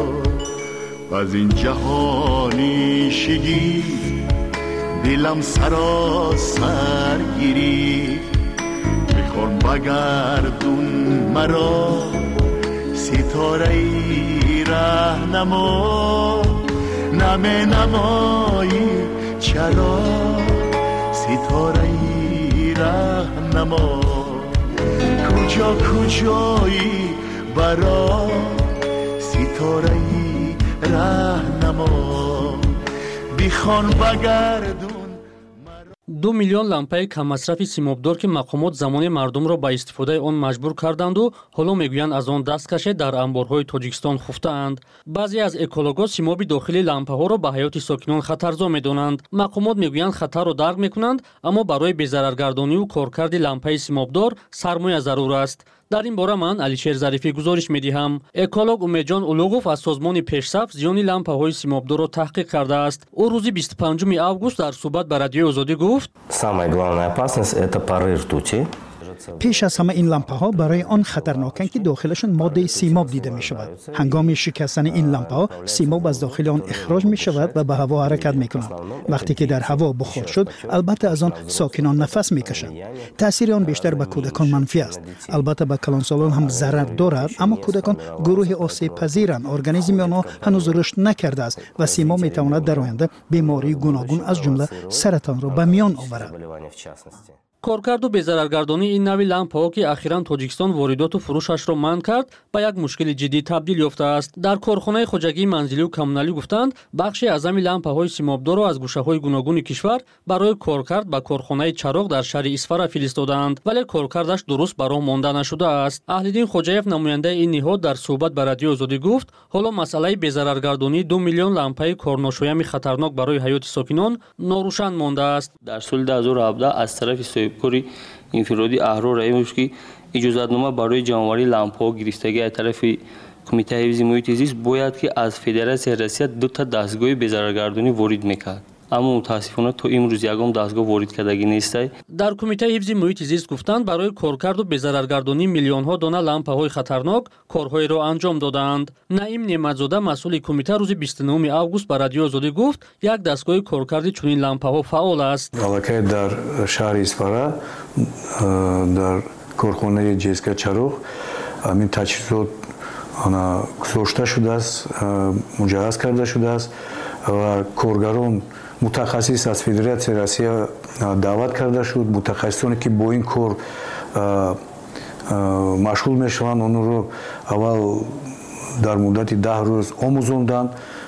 از این جهانی شگی دلم سراسر گیری میخوان بگردون مرا ستاره ای رهنما نمی نمایی چرا ستاره ای رهنما کجا کجایی برا ستاره ای رهنما بیخوان بگردون. دو میلیون لامپای کم مصرفی سیمابدار که مقامات زمان مردم را به استفاده آن مجبور کردند و حالا میگویند از آن دست کشه در انبارهای تاجیکستان خفته‌اند. بعضی از اکولوژها سیماب داخلی لامپاها را به حیات ساکنان خطرزا میدانند. مقامات میگویند خطر را درک میکنند اما برای بی‌ضررگردانی و کارکرد لامپای سیمابدار سرمایه ضرور است. در این باره من علیشیر ظریفی گزارش می‌دهم. اکولوژ امیدجان اولوغوف از سازمان پیشصف زیان لامپاهای سیمابدار را تحقیق کرده است. او روز بیست و پنجم август در صحبت با رادیو آزادی گفت: Самая главная опасность это пары ртути. پیش از همه این لامپه ها برای آن خطرناکند که داخلشان ماده سیماب دیده می شود. هنگام شکستن این لامپه ها سیماب از داخل آن اخراج می شود و به هوا حرکت می کند. وقتی که در هوا بخار شد البته از آن ساکنان نفس می کشند. تاثیر آن بیشتر به کودکان منفی است. البته به کلانسالان هم ضرر دارد اما کودکان گروه آسیب پذیرند. ارگانیسم آنها هنوز رشد نکرده است و سیماب می تواند در آینده بیماری گوناگون از جمله سرطان را به میان آورد. کارکرد و بی‌ضررگردانی این نوع لامپ‌ها که اخیراً تاجیکستان واردات و فروشش را منع کرد به یک مشکل جدی تبدیل یافته است. در کارخانه خواجگی منزلی و کمونالی گفتند بخشی از همین لامپ‌های سیمابدار را از گوشه‌های گوناگون کشور برای کارکرد به کارخانه چراغ در شهر اسفر فرستادند ولی کارکردش درست برای مانده نشده است. اهل‌الدین خوجایف نماینده این نهاد در صحبت با رادیو آزادی گفت حالا مسئله بی‌ضررگردانی دو میلیون لامپای کارناشویم خطرناک برای حیات ساکنان ناروشن مانده است. در سال دو هزار و هفده از طرف کاری انفرادی اهرا رئیس که اجازه‌نامه برای جمع‌آوری لامپ‌ها گرفتگی از طرف کمیته حفظ محیط زیست باید که از فدراسیون رسید دو تا دستگاه بی‌ضررگردانی وارد می‌کرد. اما متاسفانه تا امروز یگام دستگاه وارد کردگی نیست. در کمیته حفظ محیط زیست گفتند برای کارکرد و بی‌ضررگردانی میلیون ها دانه لامپ‌های خطرناک کارهای را انجام دادند. نعیم نعمتزاده مسئول کمیته روز بیست و نهم август با رادیو آزادی گفت یک دستگاه کارکرد چنین لامپ‌ها فعال است. حالا که در شهر اسفر در корхонаи ҷеска чароғ ҳамин таҷҳизот гузошта шудааст, муҷаҳҳаз карда шудааст ва коргарон мутахассис аз Федератсияи Россия даъват карда шуд. Мутахассисоне ки бо ин кор машғул мешаванд, онро аввал дар муддати даҳ рӯз омӯзонданд.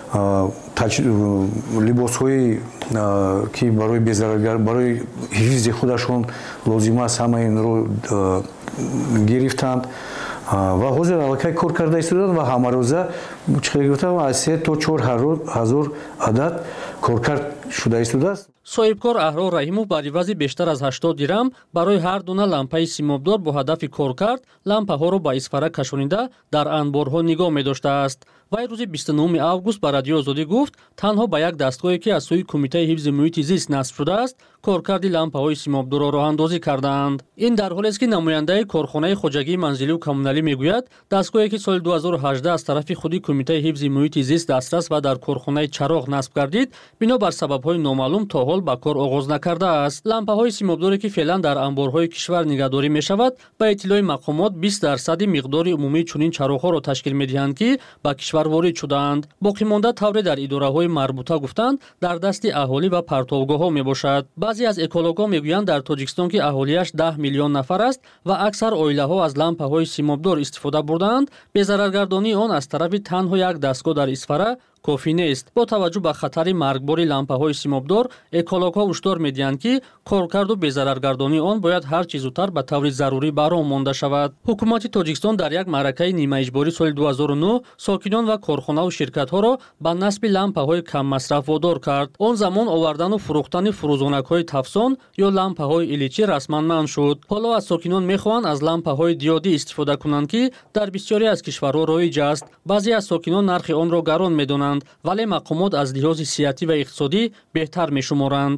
либосҳои ки барои безараргар барои ҳифзи худашон лозим аст ҳама инро гирифтанд ва ҳозир аллакай кор карда истоданд ва ҳамарӯза чиқдр гуфтам аз се то чор ҳазор адад коркард шуда истодааст. соҳибкор Аҳрор Раҳимов ба ивази бештар аз ҳаштод дирам барои ҳар дуна лампаи симобдор бо ҳадафи коркард лампаҳоро ба Исфара кашонида дар анборҳо нигоҳ медоштааст. вай рӯзи бисту нӯҳуми август ба Радиои Озодӣ гуфт, танҳо ба як дастгоҳе ки аз сӯи Кумитаи ҳифзи муҳити зист насб шудааст, коркарди лампаҳои симобдорро роҳандозӣ кардаанд. ин дар ҳолест ки намояндаи корхонаи хоҷагии манзилию коммуналӣ мегӯяд, дастгоҳе ки соли ду ҳазору ҳаждаҳ аз тарафи худи Кумитаи ҳифзи муҳити зист дастрас ва дар корхонаи чароғ насб гардид, бинобар сабабҳои номаълум то ҳол ба кор оғоз накардааст. лампаҳои симобдоре ки феълан дар анборҳои кишвар нигаҳдорӣ мешавад, ба иттилои мақомот бист дарсади миқдори умумии чунин чароғҳоро ташкил медиҳанд, ки ба кишвар ворид шудаанд. боқимонда тавре дар идораҳои марбута гуфтанд, дар дасти аҳолӣ ва партовгоҳҳо мебошад. баъзе аз экологҳо мегӯянд, дар Тоҷикистон ки аҳолияш даҳ миллион нафар аст ва аксар оилаҳо аз лампаҳои симобдор истифода бурдаанд, безараргардонии он аз тарафи танҳо як дастгоҳ дар Исфара кофӣ нест. бо таваҷҷӯҳ ба хатари маргбори лампаҳои симобдор, экологҳо ҳушдор медиҳанд, ки коркарду безараргардонии он бояд ҳар чӣ зудтар ба таври зарурӣ баром монда шавад. ҳукумати Тоҷикистон дар як маъракаи нимаиҷборӣ соли ду ҳазору нӯҳ сокинон ва корхонаву ширкатҳоро ба насби лампаҳои каммасраф водор кард. он замон овардану фурӯхтани фурӯзонакҳои тафсон ё лампаҳои иличӣ расман манъ шуд. ҳоло аз сокинон мехоҳанд аз лампаҳои диодӣ истифода кунанд, ки дар бисёре аз кишварҳо роиҷ аст. баъзе аз сокинон нархи онро гарон медонанд, вале мақомот аз лиҳози сиҳатӣ ва иқтисодӣ беҳтар мешуморанд.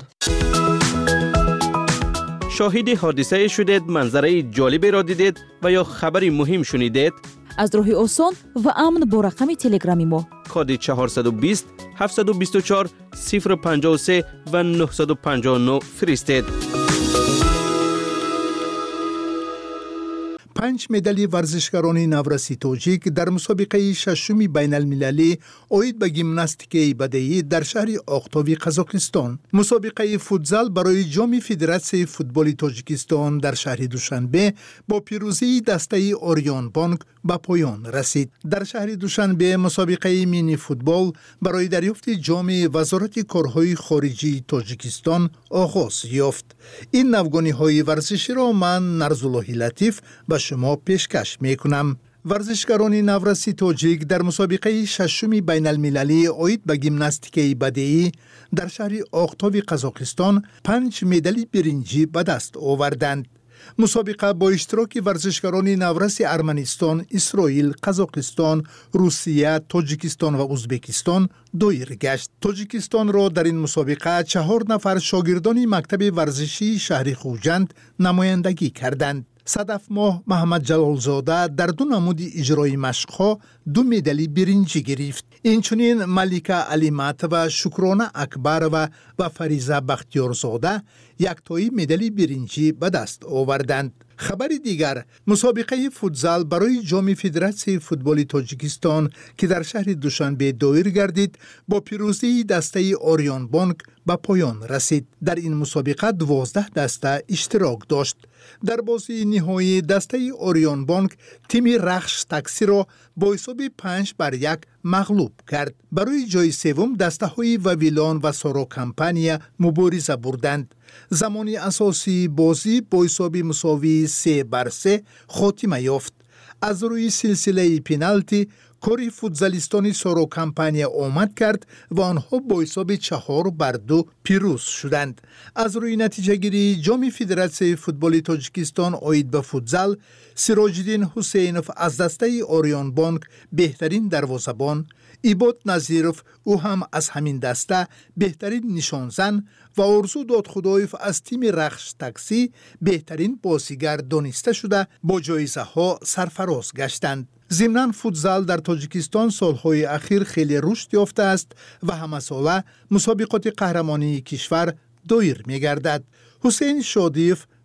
шоҳиди ҳодисае шудед, манзараи ҷолиберо дидед ва ё хабари муҳим шунидед? аз роҳи осон ва амн бо рақами телеграми мо коди чаҳорсаду бист ҳафтсаду бисту чор сифр панҷоҳу се ва нуҳсаду панҷоҳу нӯ фиристед. панҷ медали варзишгарони навраси тоҷик дар мусобиқаи шашуми байналмилалӣ оид ба гимнастикаи бадеӣ дар шаҳри Оқтови Қазоқистон. Мусобиқаи футзал барои ҷоми Федератсияи футболи Тоҷикистон дар шаҳри Душанбе бо пирӯзии дастаи Орион Бонк ба поён расид. Дар шаҳри Душанбе мусобиқаи мини футбол барои дарёфти ҷоми Вазорати корҳои хориҷии Тоҷикистон оғоз ёфт. ин навгониҳои варзиширо ман Нарзуллоҳи Латиф ба шумо пешкаш мекунам. варзишгарони навраси тоҷик дар мусобиқаи шашуми байналмилалӣ оид ба гимнастикаи бадеӣ дар шаҳри Оқтови Қазоқистон панҷ медали биринҷӣ ба даст оварданд. мусобиқа бо иштироки варзишгарони навраси Арманистон, Исроил, Қазоқистон, Русия, Тоҷикистон ва Узбекистон доир гашт. Тоҷикистонро дар ин мусобиқа чаҳор нафар шогирдони мактаби варзишии шаҳри Хуҷанд намояндагӣ карданд. Садафмоҳ Маҳаммадҷалолзода дар ду намуди иҷрои машқҳо ду медали биринҷӣ гирифт. Инчунин Малика Алиматова, Шукрона Акбарова ва Фариза Бахтиёрзода яктои медали биринҷӣ ба даст оварданд. хабари дигар, мусобиқаи футзал барои ҷоми Федератсияи футболи Тоҷикистон ки дар шаҳри Душанбе доир гардид, бо пирӯзии дастаи Орион Бонк ба поён расид. дар ин мусобиқа дувоздаҳ даста иштирок дошт. дар бозии ниҳоӣ дастаи Орион Бонк тими Рахш таксиро бо ҳисоби панҷ бар як мағлуб кард. барои ҷои севум дастаҳои Вавилон ва Соро компания мубориза бурданд. замони асосии бозӣ бо ҳисоби мусовии се бар се хотима ёфт. аз рӯи силсилаи пеналти кори футзалистони Соро компания омад кард ва онҳо бо ҳисоби чаҳор бар ду пирӯз шуданд. аз рӯи натиҷагирии ҷоми Федератсияи футболи Тоҷикистон оид ба футзал, Сироҷиддин Ҳусейнов аз дастаи Орион Бонк беҳтарин дарвозабон, Ибод Назиров ӯ ҳам аз ҳамин даста беҳтарин нишонзан ва Орзу Додхудоев аз тими Рахш таксӣ беҳтарин бозигар дониста шуда бо ҷоизаҳо сарфароз гаштанд. зимнан футзал дар Тоҷикистон солҳои ахир хеле рушд ёфтааст ва ҳамасола мусобиқоти қаҳрамонии кишвар доир мегардад. ҳусейн Шодиев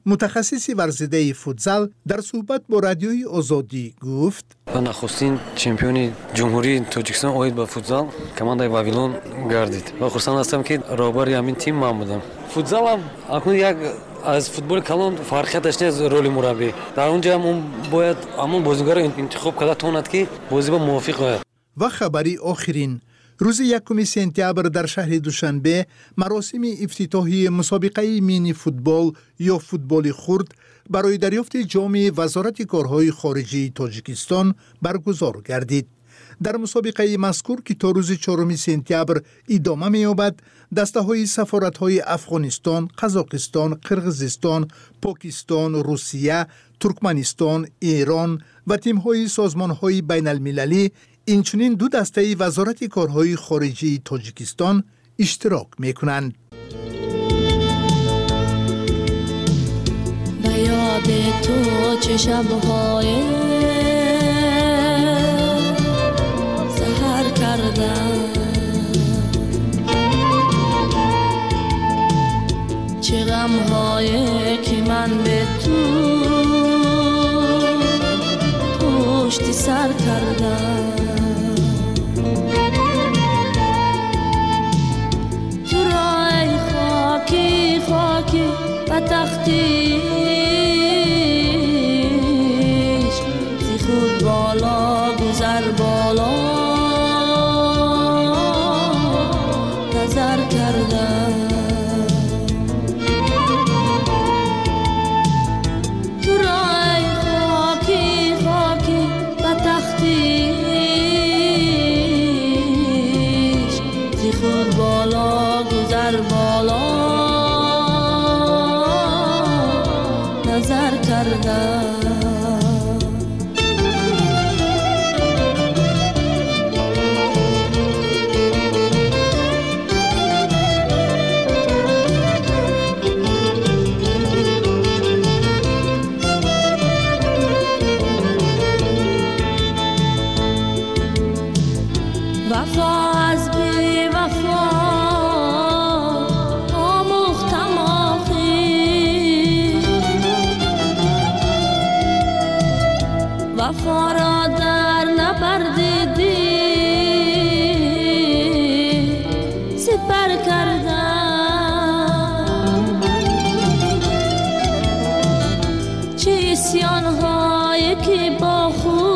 متخصص ورزیده فوتزال در صحبت با رادیوی آزادی گفت: نخستین چمپیون جمهوری تاجیکستان اومد به فوتزال کماندای واویلون گردید و خوشحال هستم که رهبر همین تیم من بودم. فوتزال هم اکنون یک از فوتبال کلان فرقیت داشته از رول مربی. در اونجا هم اون باید همون بازیگر انتخاب کرده تواند که بازی با موافق باید. و خبری آخرین روز یکم سپتامبر در شهر دوشنبه مراسم افتتاحی مسابقه مینی فوتبال یا فوتبال خرد برای دریافت جام وزارت کارهای خارجی تاجیکستان برگزار گردید. در مسابقه مذکور که تا روز چهارم سپتامبر ادامه می‌یابد، دسته‌های سفارت‌های افغانستان، قزاقستان، قرقیزستان، پاکستان، روسیه، ترکمنستان، ایران و تیم‌های سازمان‌های بین‌المللی اینچنین دو دسته وزارت کارهای خارجی تاجیکستان اشتراک می‌کنند. به یاد تو چه شب‌های سحر کردم، چه غم‌های که من به تو پشت سر کردم. تو رای خاکی خاکی و تختیش زی خود بالا گذر بالا نظر کردم. تو رای خاکی خاکی و تختیش زی خود بالا گذر بالا نظر کردم. وفا از بی وفا آموختم آخی، وفا را در نپردیدی سپر کردم. چه اسیان‌هایی که با خود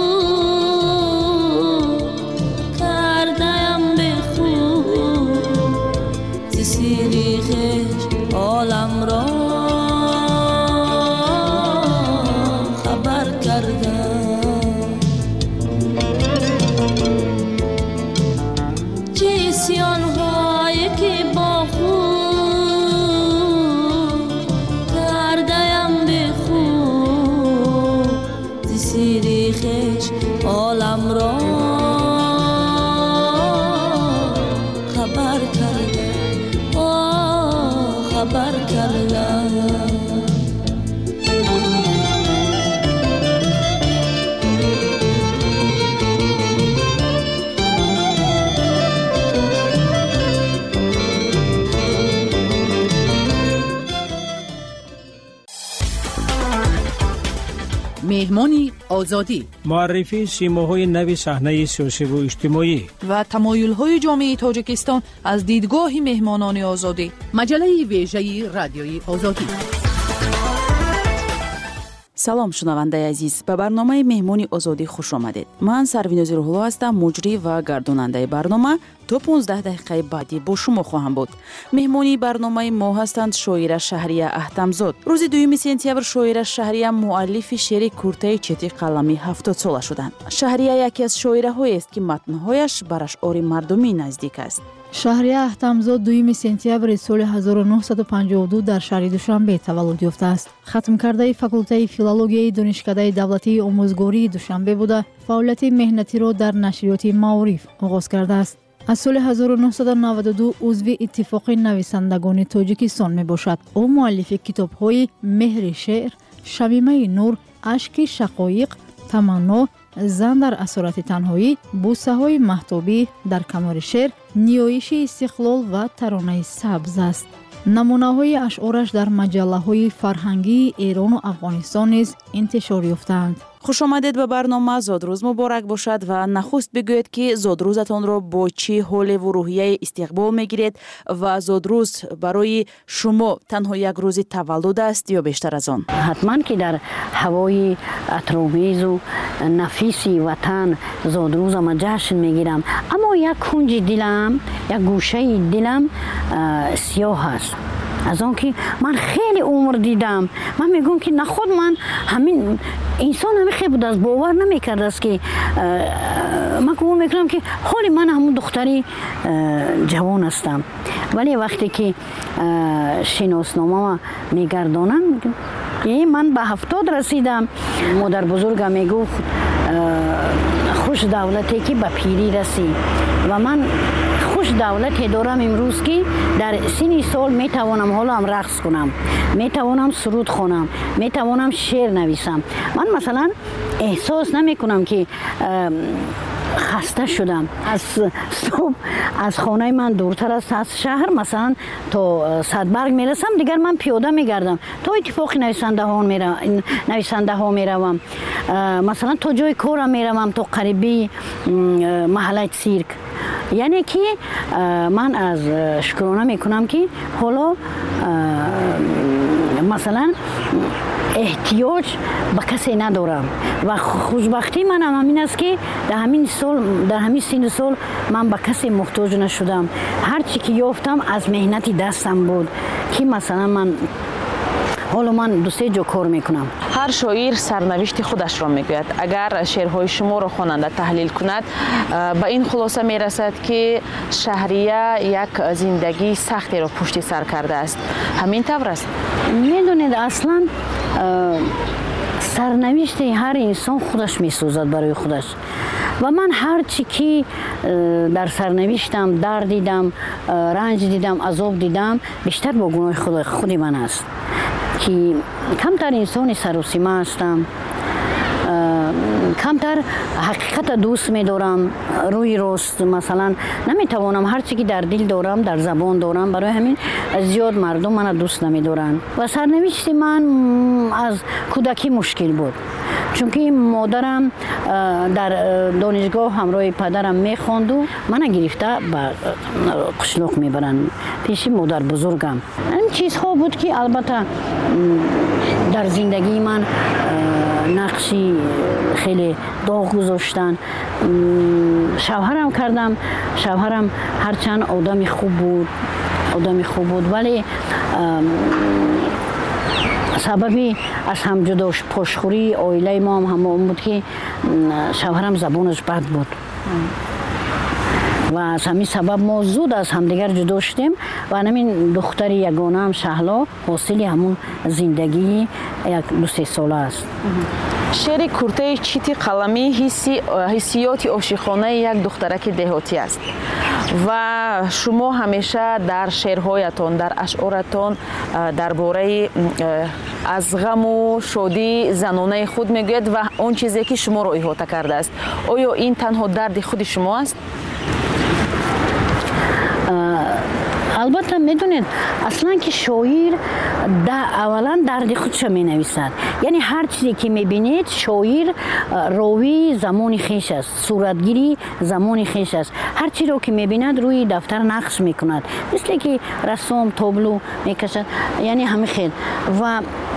عالم را خبر کردم. چه اسیان‌هایی که با خود کردم به خود ز سیری خویش عالم را خبر کردم خبر کردم. مهمانی آزادی، معرفی سیماهای نوی صحنه سیاسی و اجتماعی و تمایل‌های جامعه تاجیکستان از دیدگاه مهمانان آزادی. مجله ویژه رادیوی آزادی. салом шунавандаи азиз, ба барномаи меҳмони озодӣ хуш омадед. Ман Сарвинози Рӯҳулло ҳастам, муҷрӣ ва гардонандаи барнома. То понздаҳ дақиқаи баъдӣ бо шумо хоҳам буд. меҳмони барномаи мо ҳастанд шоира Шаҳрия Аҳтамзод. рӯзи дуюми сентябр шоира Шаҳрия муаллифи шеъри куртаи чети қалами ҳафтод сола шуданд. Шаҳрия яке аз шоираҳоест ки матнҳояш ба ашъори мардумӣ наздик аст. шаҳрия Аҳтамзод дуюми сентябри соли ҳазору нуҳсаду панҷоҳу ду дар шаҳри Душанбе таваллуд ёфтааст. хатмкардаи факултаи филологияи донишкадаи давлатии омӯзгории Душанбе буда, фаъолияти меҳнатиро дар нашриёти Маориф оғоз кардааст. аз соли ҳазору нуҳсаду наваду ду узви иттифоқи нависандагони Тоҷикистон мебошад. ӯ муаллифи китобҳои Меҳри шеър, Шамимаи нур, Ашки шақоиқ, Таманно, Зан дар асорати танҳоӣ, Бусаҳои маҳтобӣ, Дар канори шеър, Ниёиши истиқлол ва Таронаи сабз аст. намунаҳои ашъораш дар маҷаллаҳои фарҳангии Эрону Афғонистон низ интишор ёфтаанд. хушомадед ба барнома Зодрӯз муборак бошад ва нахуст бигӯед ки Зодрӯзатонро бо чӣ ҳолеву рӯҳияе истиқбол мегиред ва Зодрӯз барои шумо танҳо як рӯзи таваллуд аст ё бештар аз он? ҳатман ки дар ҳавои атромезу нафиси ватан Зодрӯзама ҷашн мегирам, аммо як кунҷи дилам, як гӯшаи дилам сиёҳ аст. аз он ки ман хеле умр дидам, ман мегӯям ки нахуд ман ҳамин инсон ҳами хел будааст, бовар намекардааст ки ман гумон мекунам ки ҳоли ман ҳамун духтари ҷавон ҳастам. вале вақте ки шиносномама мегардонам, ман ба ҳафтод расидам, модарбузургам мегуфт хуш давлате ки ба пирӣ расӣ ва ман хуш давлате дорам имрӯз ки дар синни сол метавонам ҳолоам рақс кунам, метавонам суруд хонам, метавонам шеър нависам. ман масалан эҳсос намекунам ки хаста шудам. аз субҳ аз хонаи ман дуртар аст, аз шаҳр масалан то Садбарг мерасам, дигар ман пиёда мегардам, то иттифоқи нависандаҳо меравам, масалан то ҷои корам меравам, то қариби маҳаллаи цирк. яъне ки ман аз шукрона мекунам ки ҳоло масалан эҳтиёҷ ба касе надорам ва хушбахтии манам ҳамин аст ки дар ҳамин сол, дар ҳамин синну сол ман ба касе муҳтоҷ нашудам. ҳар чӣ ки ёфтам аз меҳнати дастам буд, ки масалан ман ҳоло ман дусе ҷо кор мекунам. ҳар шоир сарнавишти худашро мегӯяд. агар шеърҳои шуморо хонанда таҳлил кунад, ба ин хулоса мерасад ки шаҳрия як зиндагии сахтеро пушти сар кардааст. ҳамин тавр аст? медонед, аслан сарнавишти ҳар инсон худаш месозад барои худаш. ва ман ҳар чӣ ки дар сарнавиштам дард дидам, ранҷ дидам, азоб дидам, бештар бо гуноҳи худи ман аст, ки камтар инсони саросима ҳастам, камтар ҳақиқата дӯст медорам, рӯи рост масалан наметавонам ҳар чӣ ки дар дил дорам дар забон дорам, барои ҳамин зиёд мардум мана дӯст намедоранд. ва сарнавишти ман аз кӯдакӣ мушкил буд, чунки модарам дар донишгоҳ ҳамроҳи падарам мехонду мана гирифта ба қишлоқ мебаранд пеши модарбузургам. ин чизҳо буд ки албатта дар зиндагии ман нақши хеле доғ гузоштан. шавҳарам кардам, шавҳарам ҳарчанд одами хуб буд, одами хуб буд, вале сабаби аз ҳамҷудош пошхӯрии оилаи мо ҳам ҳамон буд ки шавҳарам забонаш бад буд ва аз ҳамин сабаб мо зуд аз ҳамдигар ҷудо шудем ва ҳамин духтари ягонаам Шаҳло ҳосили ҳамун зиндагии як ду-се сола аст. шеъри куртаи чити қаламӣ ҳиссиёти ошихонаи як духтараки деҳотӣ аст ва шумо ҳамеша дар шеърҳоятон, дар ашъоратон дар бораи аз ғаму шодии занонаи худ мегӯед ва он чизе ки шуморо иҳота кардааст. оё ин танҳо дарди худи шумо аст? албатта медонед, аслан ки шоир аввалан дарди худша менависад. яъне ҳар чизе ки мебинед, шоир ровии замони хеш аст, суратгири замони хеш аст. ҳар чиро ки мебинад рӯи дафтар нақш мекунад, мисле ки рассом табло мекашад, яъне ҳамин хел. ва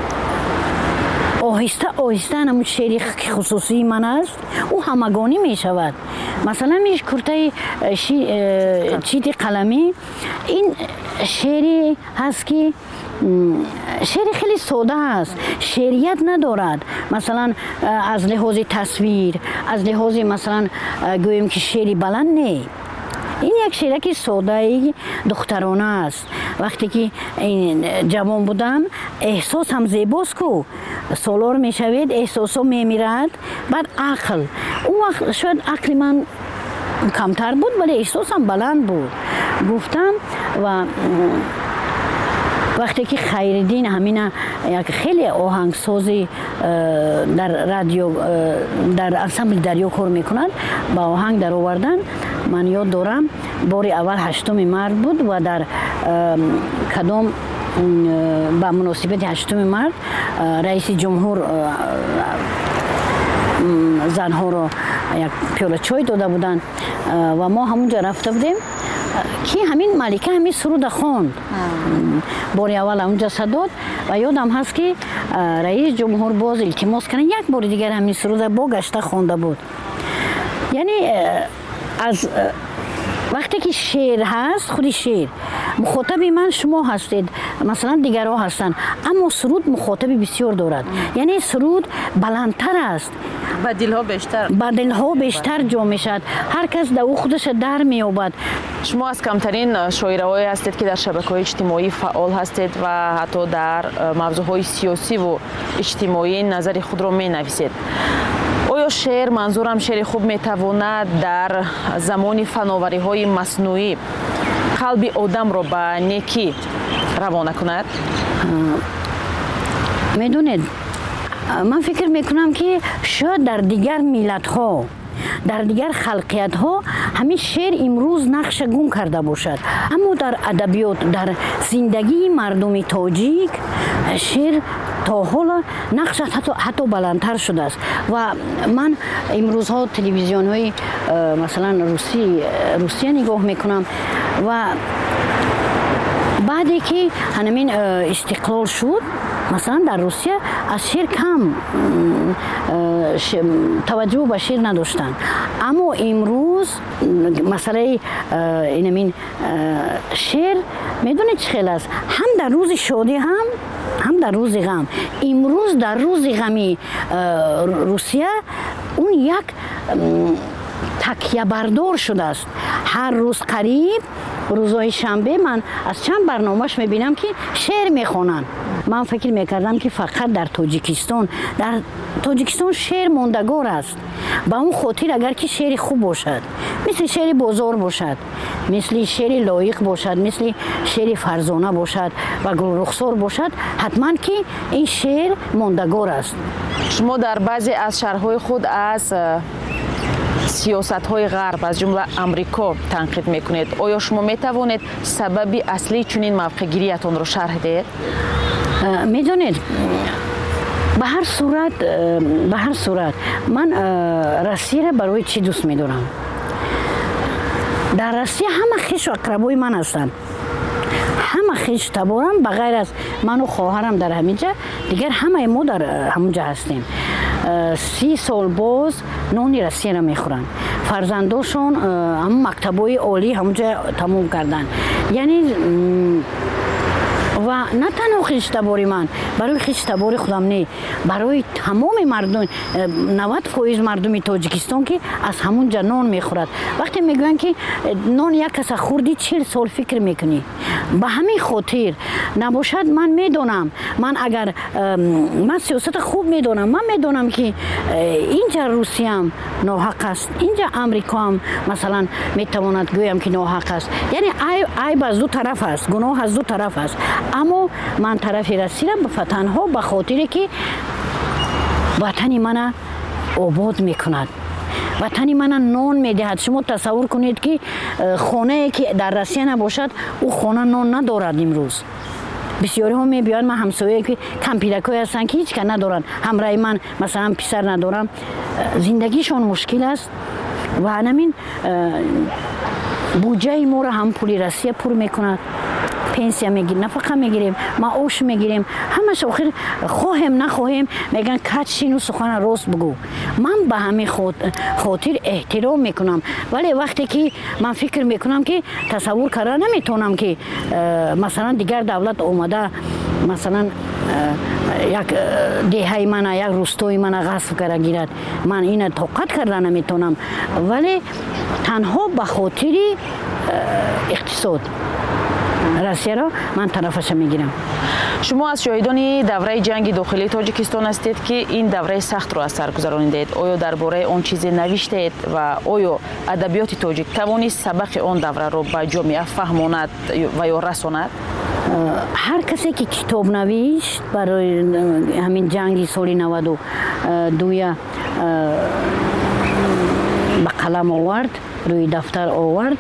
оҳиста оҳиста ҳамун шеъри хусусии ман аст, ӯ ҳамагонӣ мешавад. масалан миш куртаи чити қаламӣ, ин шеъре ҳаст ки шеъри хеле сода аст, шеърият надорад. масалан аз лиҳози тасвир, аз лиҳози масалан гӯем ки шеъри баланд не. ин як шеъраки содаи духтарона аст. вақте ки ҷавон будам, эҳсосам зебост ку солор мешавед, эҳсосо мемирад, баъд ақл. он вақт шояд ақли ман камтар буд, вале эҳсосам баланд буд. гуфтам ва вақте ки Хайриддин ҳамина як хеле оҳангсози дар радио дар ансамбли Дарё кор мекунад, ба оҳанг даровардан, من یاد دارم بار اول هشتم مرد بود و در کدام با مناسبت هشتم مرد رئیس جمهور زنها را یک پیاله چای داده بودند و ما همونجا رفته بودیم که همین ملکه همین سرود خواند. بار اول اونجا صداد و یادم هست که رئیس جمهور باز التماس کردن یک بار دیگر همین سرود با گشته خوانده بود. یعنی از وقتی که شعر هست، خودی شعر مخاطب من شما هستید، مثلا دیگرها هستند، اما سرود مخاطب بسیار دارد. یعنی سرود بلندتر است، با دلها بیشتر با دلها بیشتر جا میشد، هر کس در او خودش در مییابد. شما از کمترین شاعرایی هستید که در شبکه‌های اجتماعی فعال هستید و حتی در موضوعهای سیاسی و اجتماعی نظر خود را مینویسید. آیا شعر، منظورم شعر خوب میتواند در زمان فناوری‌های مصنوعی قلب آدم را به نیکی روانه کند؟ میدونید من فکر میکنم که شاید در دیگر ملت ها، در دیگر خلقیت ها همین شعر امروز نقش گم کرده باشد، اما در ادبیات، در زندگی مردم تاجیک شعر تا حالا نقش حتی, حتی بلندتر شده است. و من امروز ها تلویزیون های مثلا روسی روسیه نگاه میکنم و بعدی که همین استقلال شد مثلا در روسیه از شعر کم توجه به شعر نداشتن، اما امروز مسئله اینمین شعر میدونید چه خیلی است، هم در روز شادی هم هم در روز غم. امروز در روز غمی روسیه اون یک تکیه بردار شده است. هر روز قریب روزهای شنبه من از چند برنامهش میبینم که شعر میخونن. من فکر میکردم که فقط در تاجیکستان در تاجیکستان شعر ماندگار است. با اون خاطر اگر که شعر خوب باشد، مثل شعر بازار باشد، مثل شعر لایق باشد، مثل شعر فرزانه باشد و گل رخسار باشد، حتما که این شعر ماندگار است. شما در بعضی از شعرهای خود از سیاست‌های غرب از جمله امریکا تنقید میکنید. آیا شما میتوانید سبب اصلی چنین موقع‌گیریتان را شرح دهید؟ میدونید به هر صورت به هر صورت من روسیه را برای چی دوست میدارم؟ در روسیه همه خویش و اقربای من هستند، همه خویش تبارم بغیر از من و خواهرم در همینجا، دیگر همه ما در همونجا هستیم. سی سال باز نان روسیه را میخورن، فرزنداشون هم مکتبای عالی همونجا تموم کردن. یعنی و نه تنها خیشتباری من، برای خیشتباری خودم نه، برای تمام مردم نود فیصد مردم تاجیکستان که از همون جا نان میخورد. وقتی میگن که نان یک کس خوردی چهل سال فکر میکنی، به همین خاطر نباشد. من میدونم، من اگر من سیاست خوب میدونم، من میدونم که اینجا روسیه هم ناحق است، اینجا امریکا هم مثلا میتواند گویم که ناحق است. یعنی عیب از دو طرف است، گناه از دو طرف است، اما من طرف روسیه به تنها به خاطر که وطن من آباد میکند، وطن من نان میدهد. شما تصور کنید که خانه که در روسیه نباشد او خانه نان ندارد. امروز بسیاری ها میبیان، من همسایه که کمپیرکای هستن که هیچ که ندارن، همراه من مثلا پسر ندارم، زندگیشون مشکل است و همین بودجه ما را هم پولی روسیه پر میکند، پنسیا میگیریم، نفقه میگیریم، معاش میگیریم، همش آخر خواهیم نخواهیم میگن کچین و سخن راست بگو. من به همین خاطر احترام میکنم، ولی وقتی که من فکر میکنم که تصور کردن نمیتونم که مثلا دیگر دولت اومده مثلا یک دهه من، یک روستای من غصب کرده گیرد، من این طاقت کردن نمیتونم، ولی تنها به خاطر اقتصاد روسیه را من طرفش میگیرم. شما از شاهدان دوره جنگ داخلی تاجیکستان هستید که این دوره سخت را از سر گذراندید. آیا درباره آن چیزی نوشتید و آیا ادبیات تاجیک توانست سبق آن دوره را به جامعه فهماند و یا رساند؟ هر کسی که کتاب نوشت برای همین جنگ سال نود و دو به قلم آورد، روی دفتر آورد.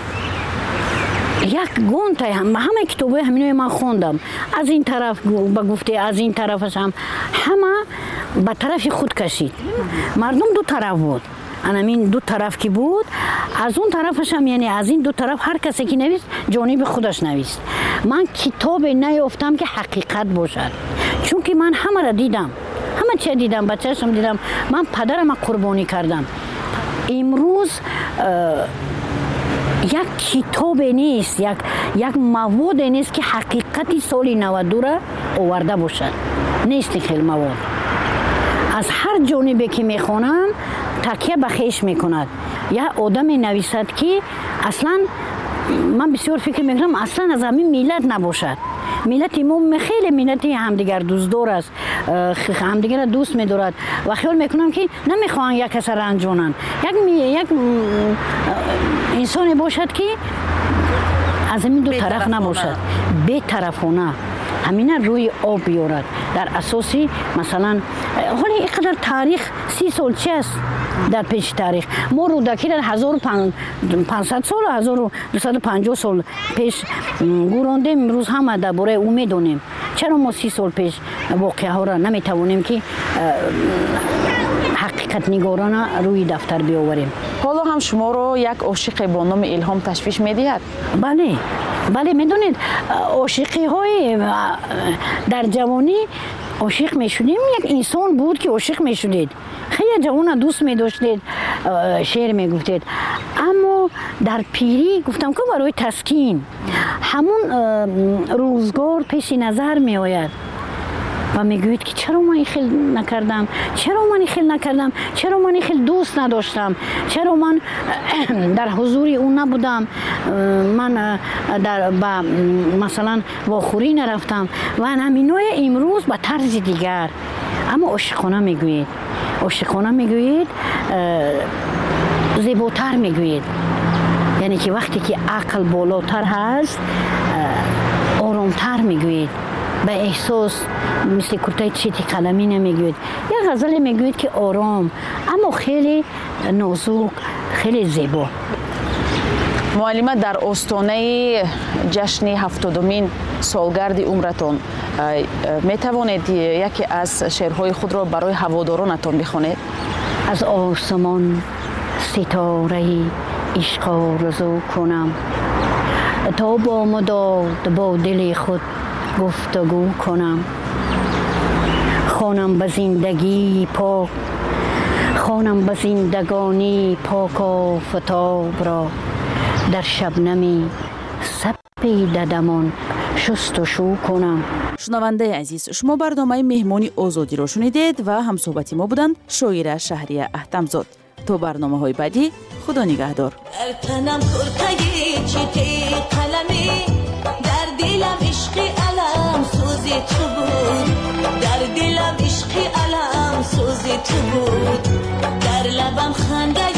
یک گونت هم همه کتابای همینای من خوندم، از این طرف به گفته از این طرفش هم همه به طرف خود کشید. مردم دو طرف بود، همین دو طرف که بود، از اون طرفش هم یعنی از این دو طرف هر کسی که نویست جانب خودش نویست. من کتاب نیافتم که حقیقت باشد، چون که من همه را دیدم، همه چی دیدم، بچه‌شم دیدم، من پدرم قربانی کردم. امروز یک کتاب نیست، یک یک مواد نیست که حقیقتی سال نود و دو را آورده باشد. نیست خیلی مواد. از هر جانبی که میخونم تکیه به خویش میکند. یا آدم نویسد که اصلا من بسیار فکر میکنم اصلا از همین میلت نباشد. ملت ما خیلی ملت همدیگر دوستدار است، همدیگر دوست می‌دارد و خیال میکنم که نمیخوان یک کس رنجونن. یک یک انسانی باشد که از این دو طرف نباشد، بی طرفانه همین روی آب بیارد. در اساسی مثلا حالا اینقدر تاریخ سی سال چه است در پیش تاریخ ما رو دکی در هزار و پانصد سال هزار و دویست و پنجاه سال پیش گوراندیم. امروز همه درباره او میدونیم. چرا ما سی سال پیش واقعه ها را نمیتوانیم که حقیقت نگارانه روی دفتر بیاوریم؟ حالا هم شما رو یک عاشق با نام الهام تشویش میدهد؟ بله بله، میدونید عاشقی های در جوانی عاشق میشدیم. یک انسان بود که عاشق میشدید، خیلی جوان دوست میداشتید، شعر میگفتید. اما در پیری گفتم که برای تسکین همون روزگار پیش نظر میآید و میگوید که چرا من این خیل نکردم، چرا من این خیل نکردم، چرا من این خیل دوست نداشتم، چرا من در حضور اون نبودم، من در با مثلا واخوری نرفتم و همینای امروز به طرز دیگر. اما عاشقانه میگوید، عاشقانه میگوید، زیباتر میگوید. یعنی که وقتی که عقل بالاتر هست آرامتر میگوید، به احساس مثل کرته چیتی قلمی نمیگوید. یک غزل میگوید که آرام اما خیلی نازک، خیلی زیبا. معلمه، در آستانه جشن هفتادمین سالگرد عمرتان میتوانید یکی از شعرهای خود را برای هوادارانتان بخوانید؟ از آسمان ستاره عشق آرزو کنم، تا با مداد با دل خود گفتگو کنم. خوانم به زندگی پاک، خوانم به زندگانی پاک آفتاب را، در شبنمی سپید دمان شست و شو کنم. شنونده عزیز، شما برنامه مهمانی آزادی را شنیدید و همصحبت ما بودند شاعره شهریه احتمزاد. تا برنامه های بعدی، خدا نگهدار. در تنم کرتگی چیتی قلمی، در دلم عشقی علم سوزی تو بود، در دلم عشقی علم سوزی تو بود، در لبم خنده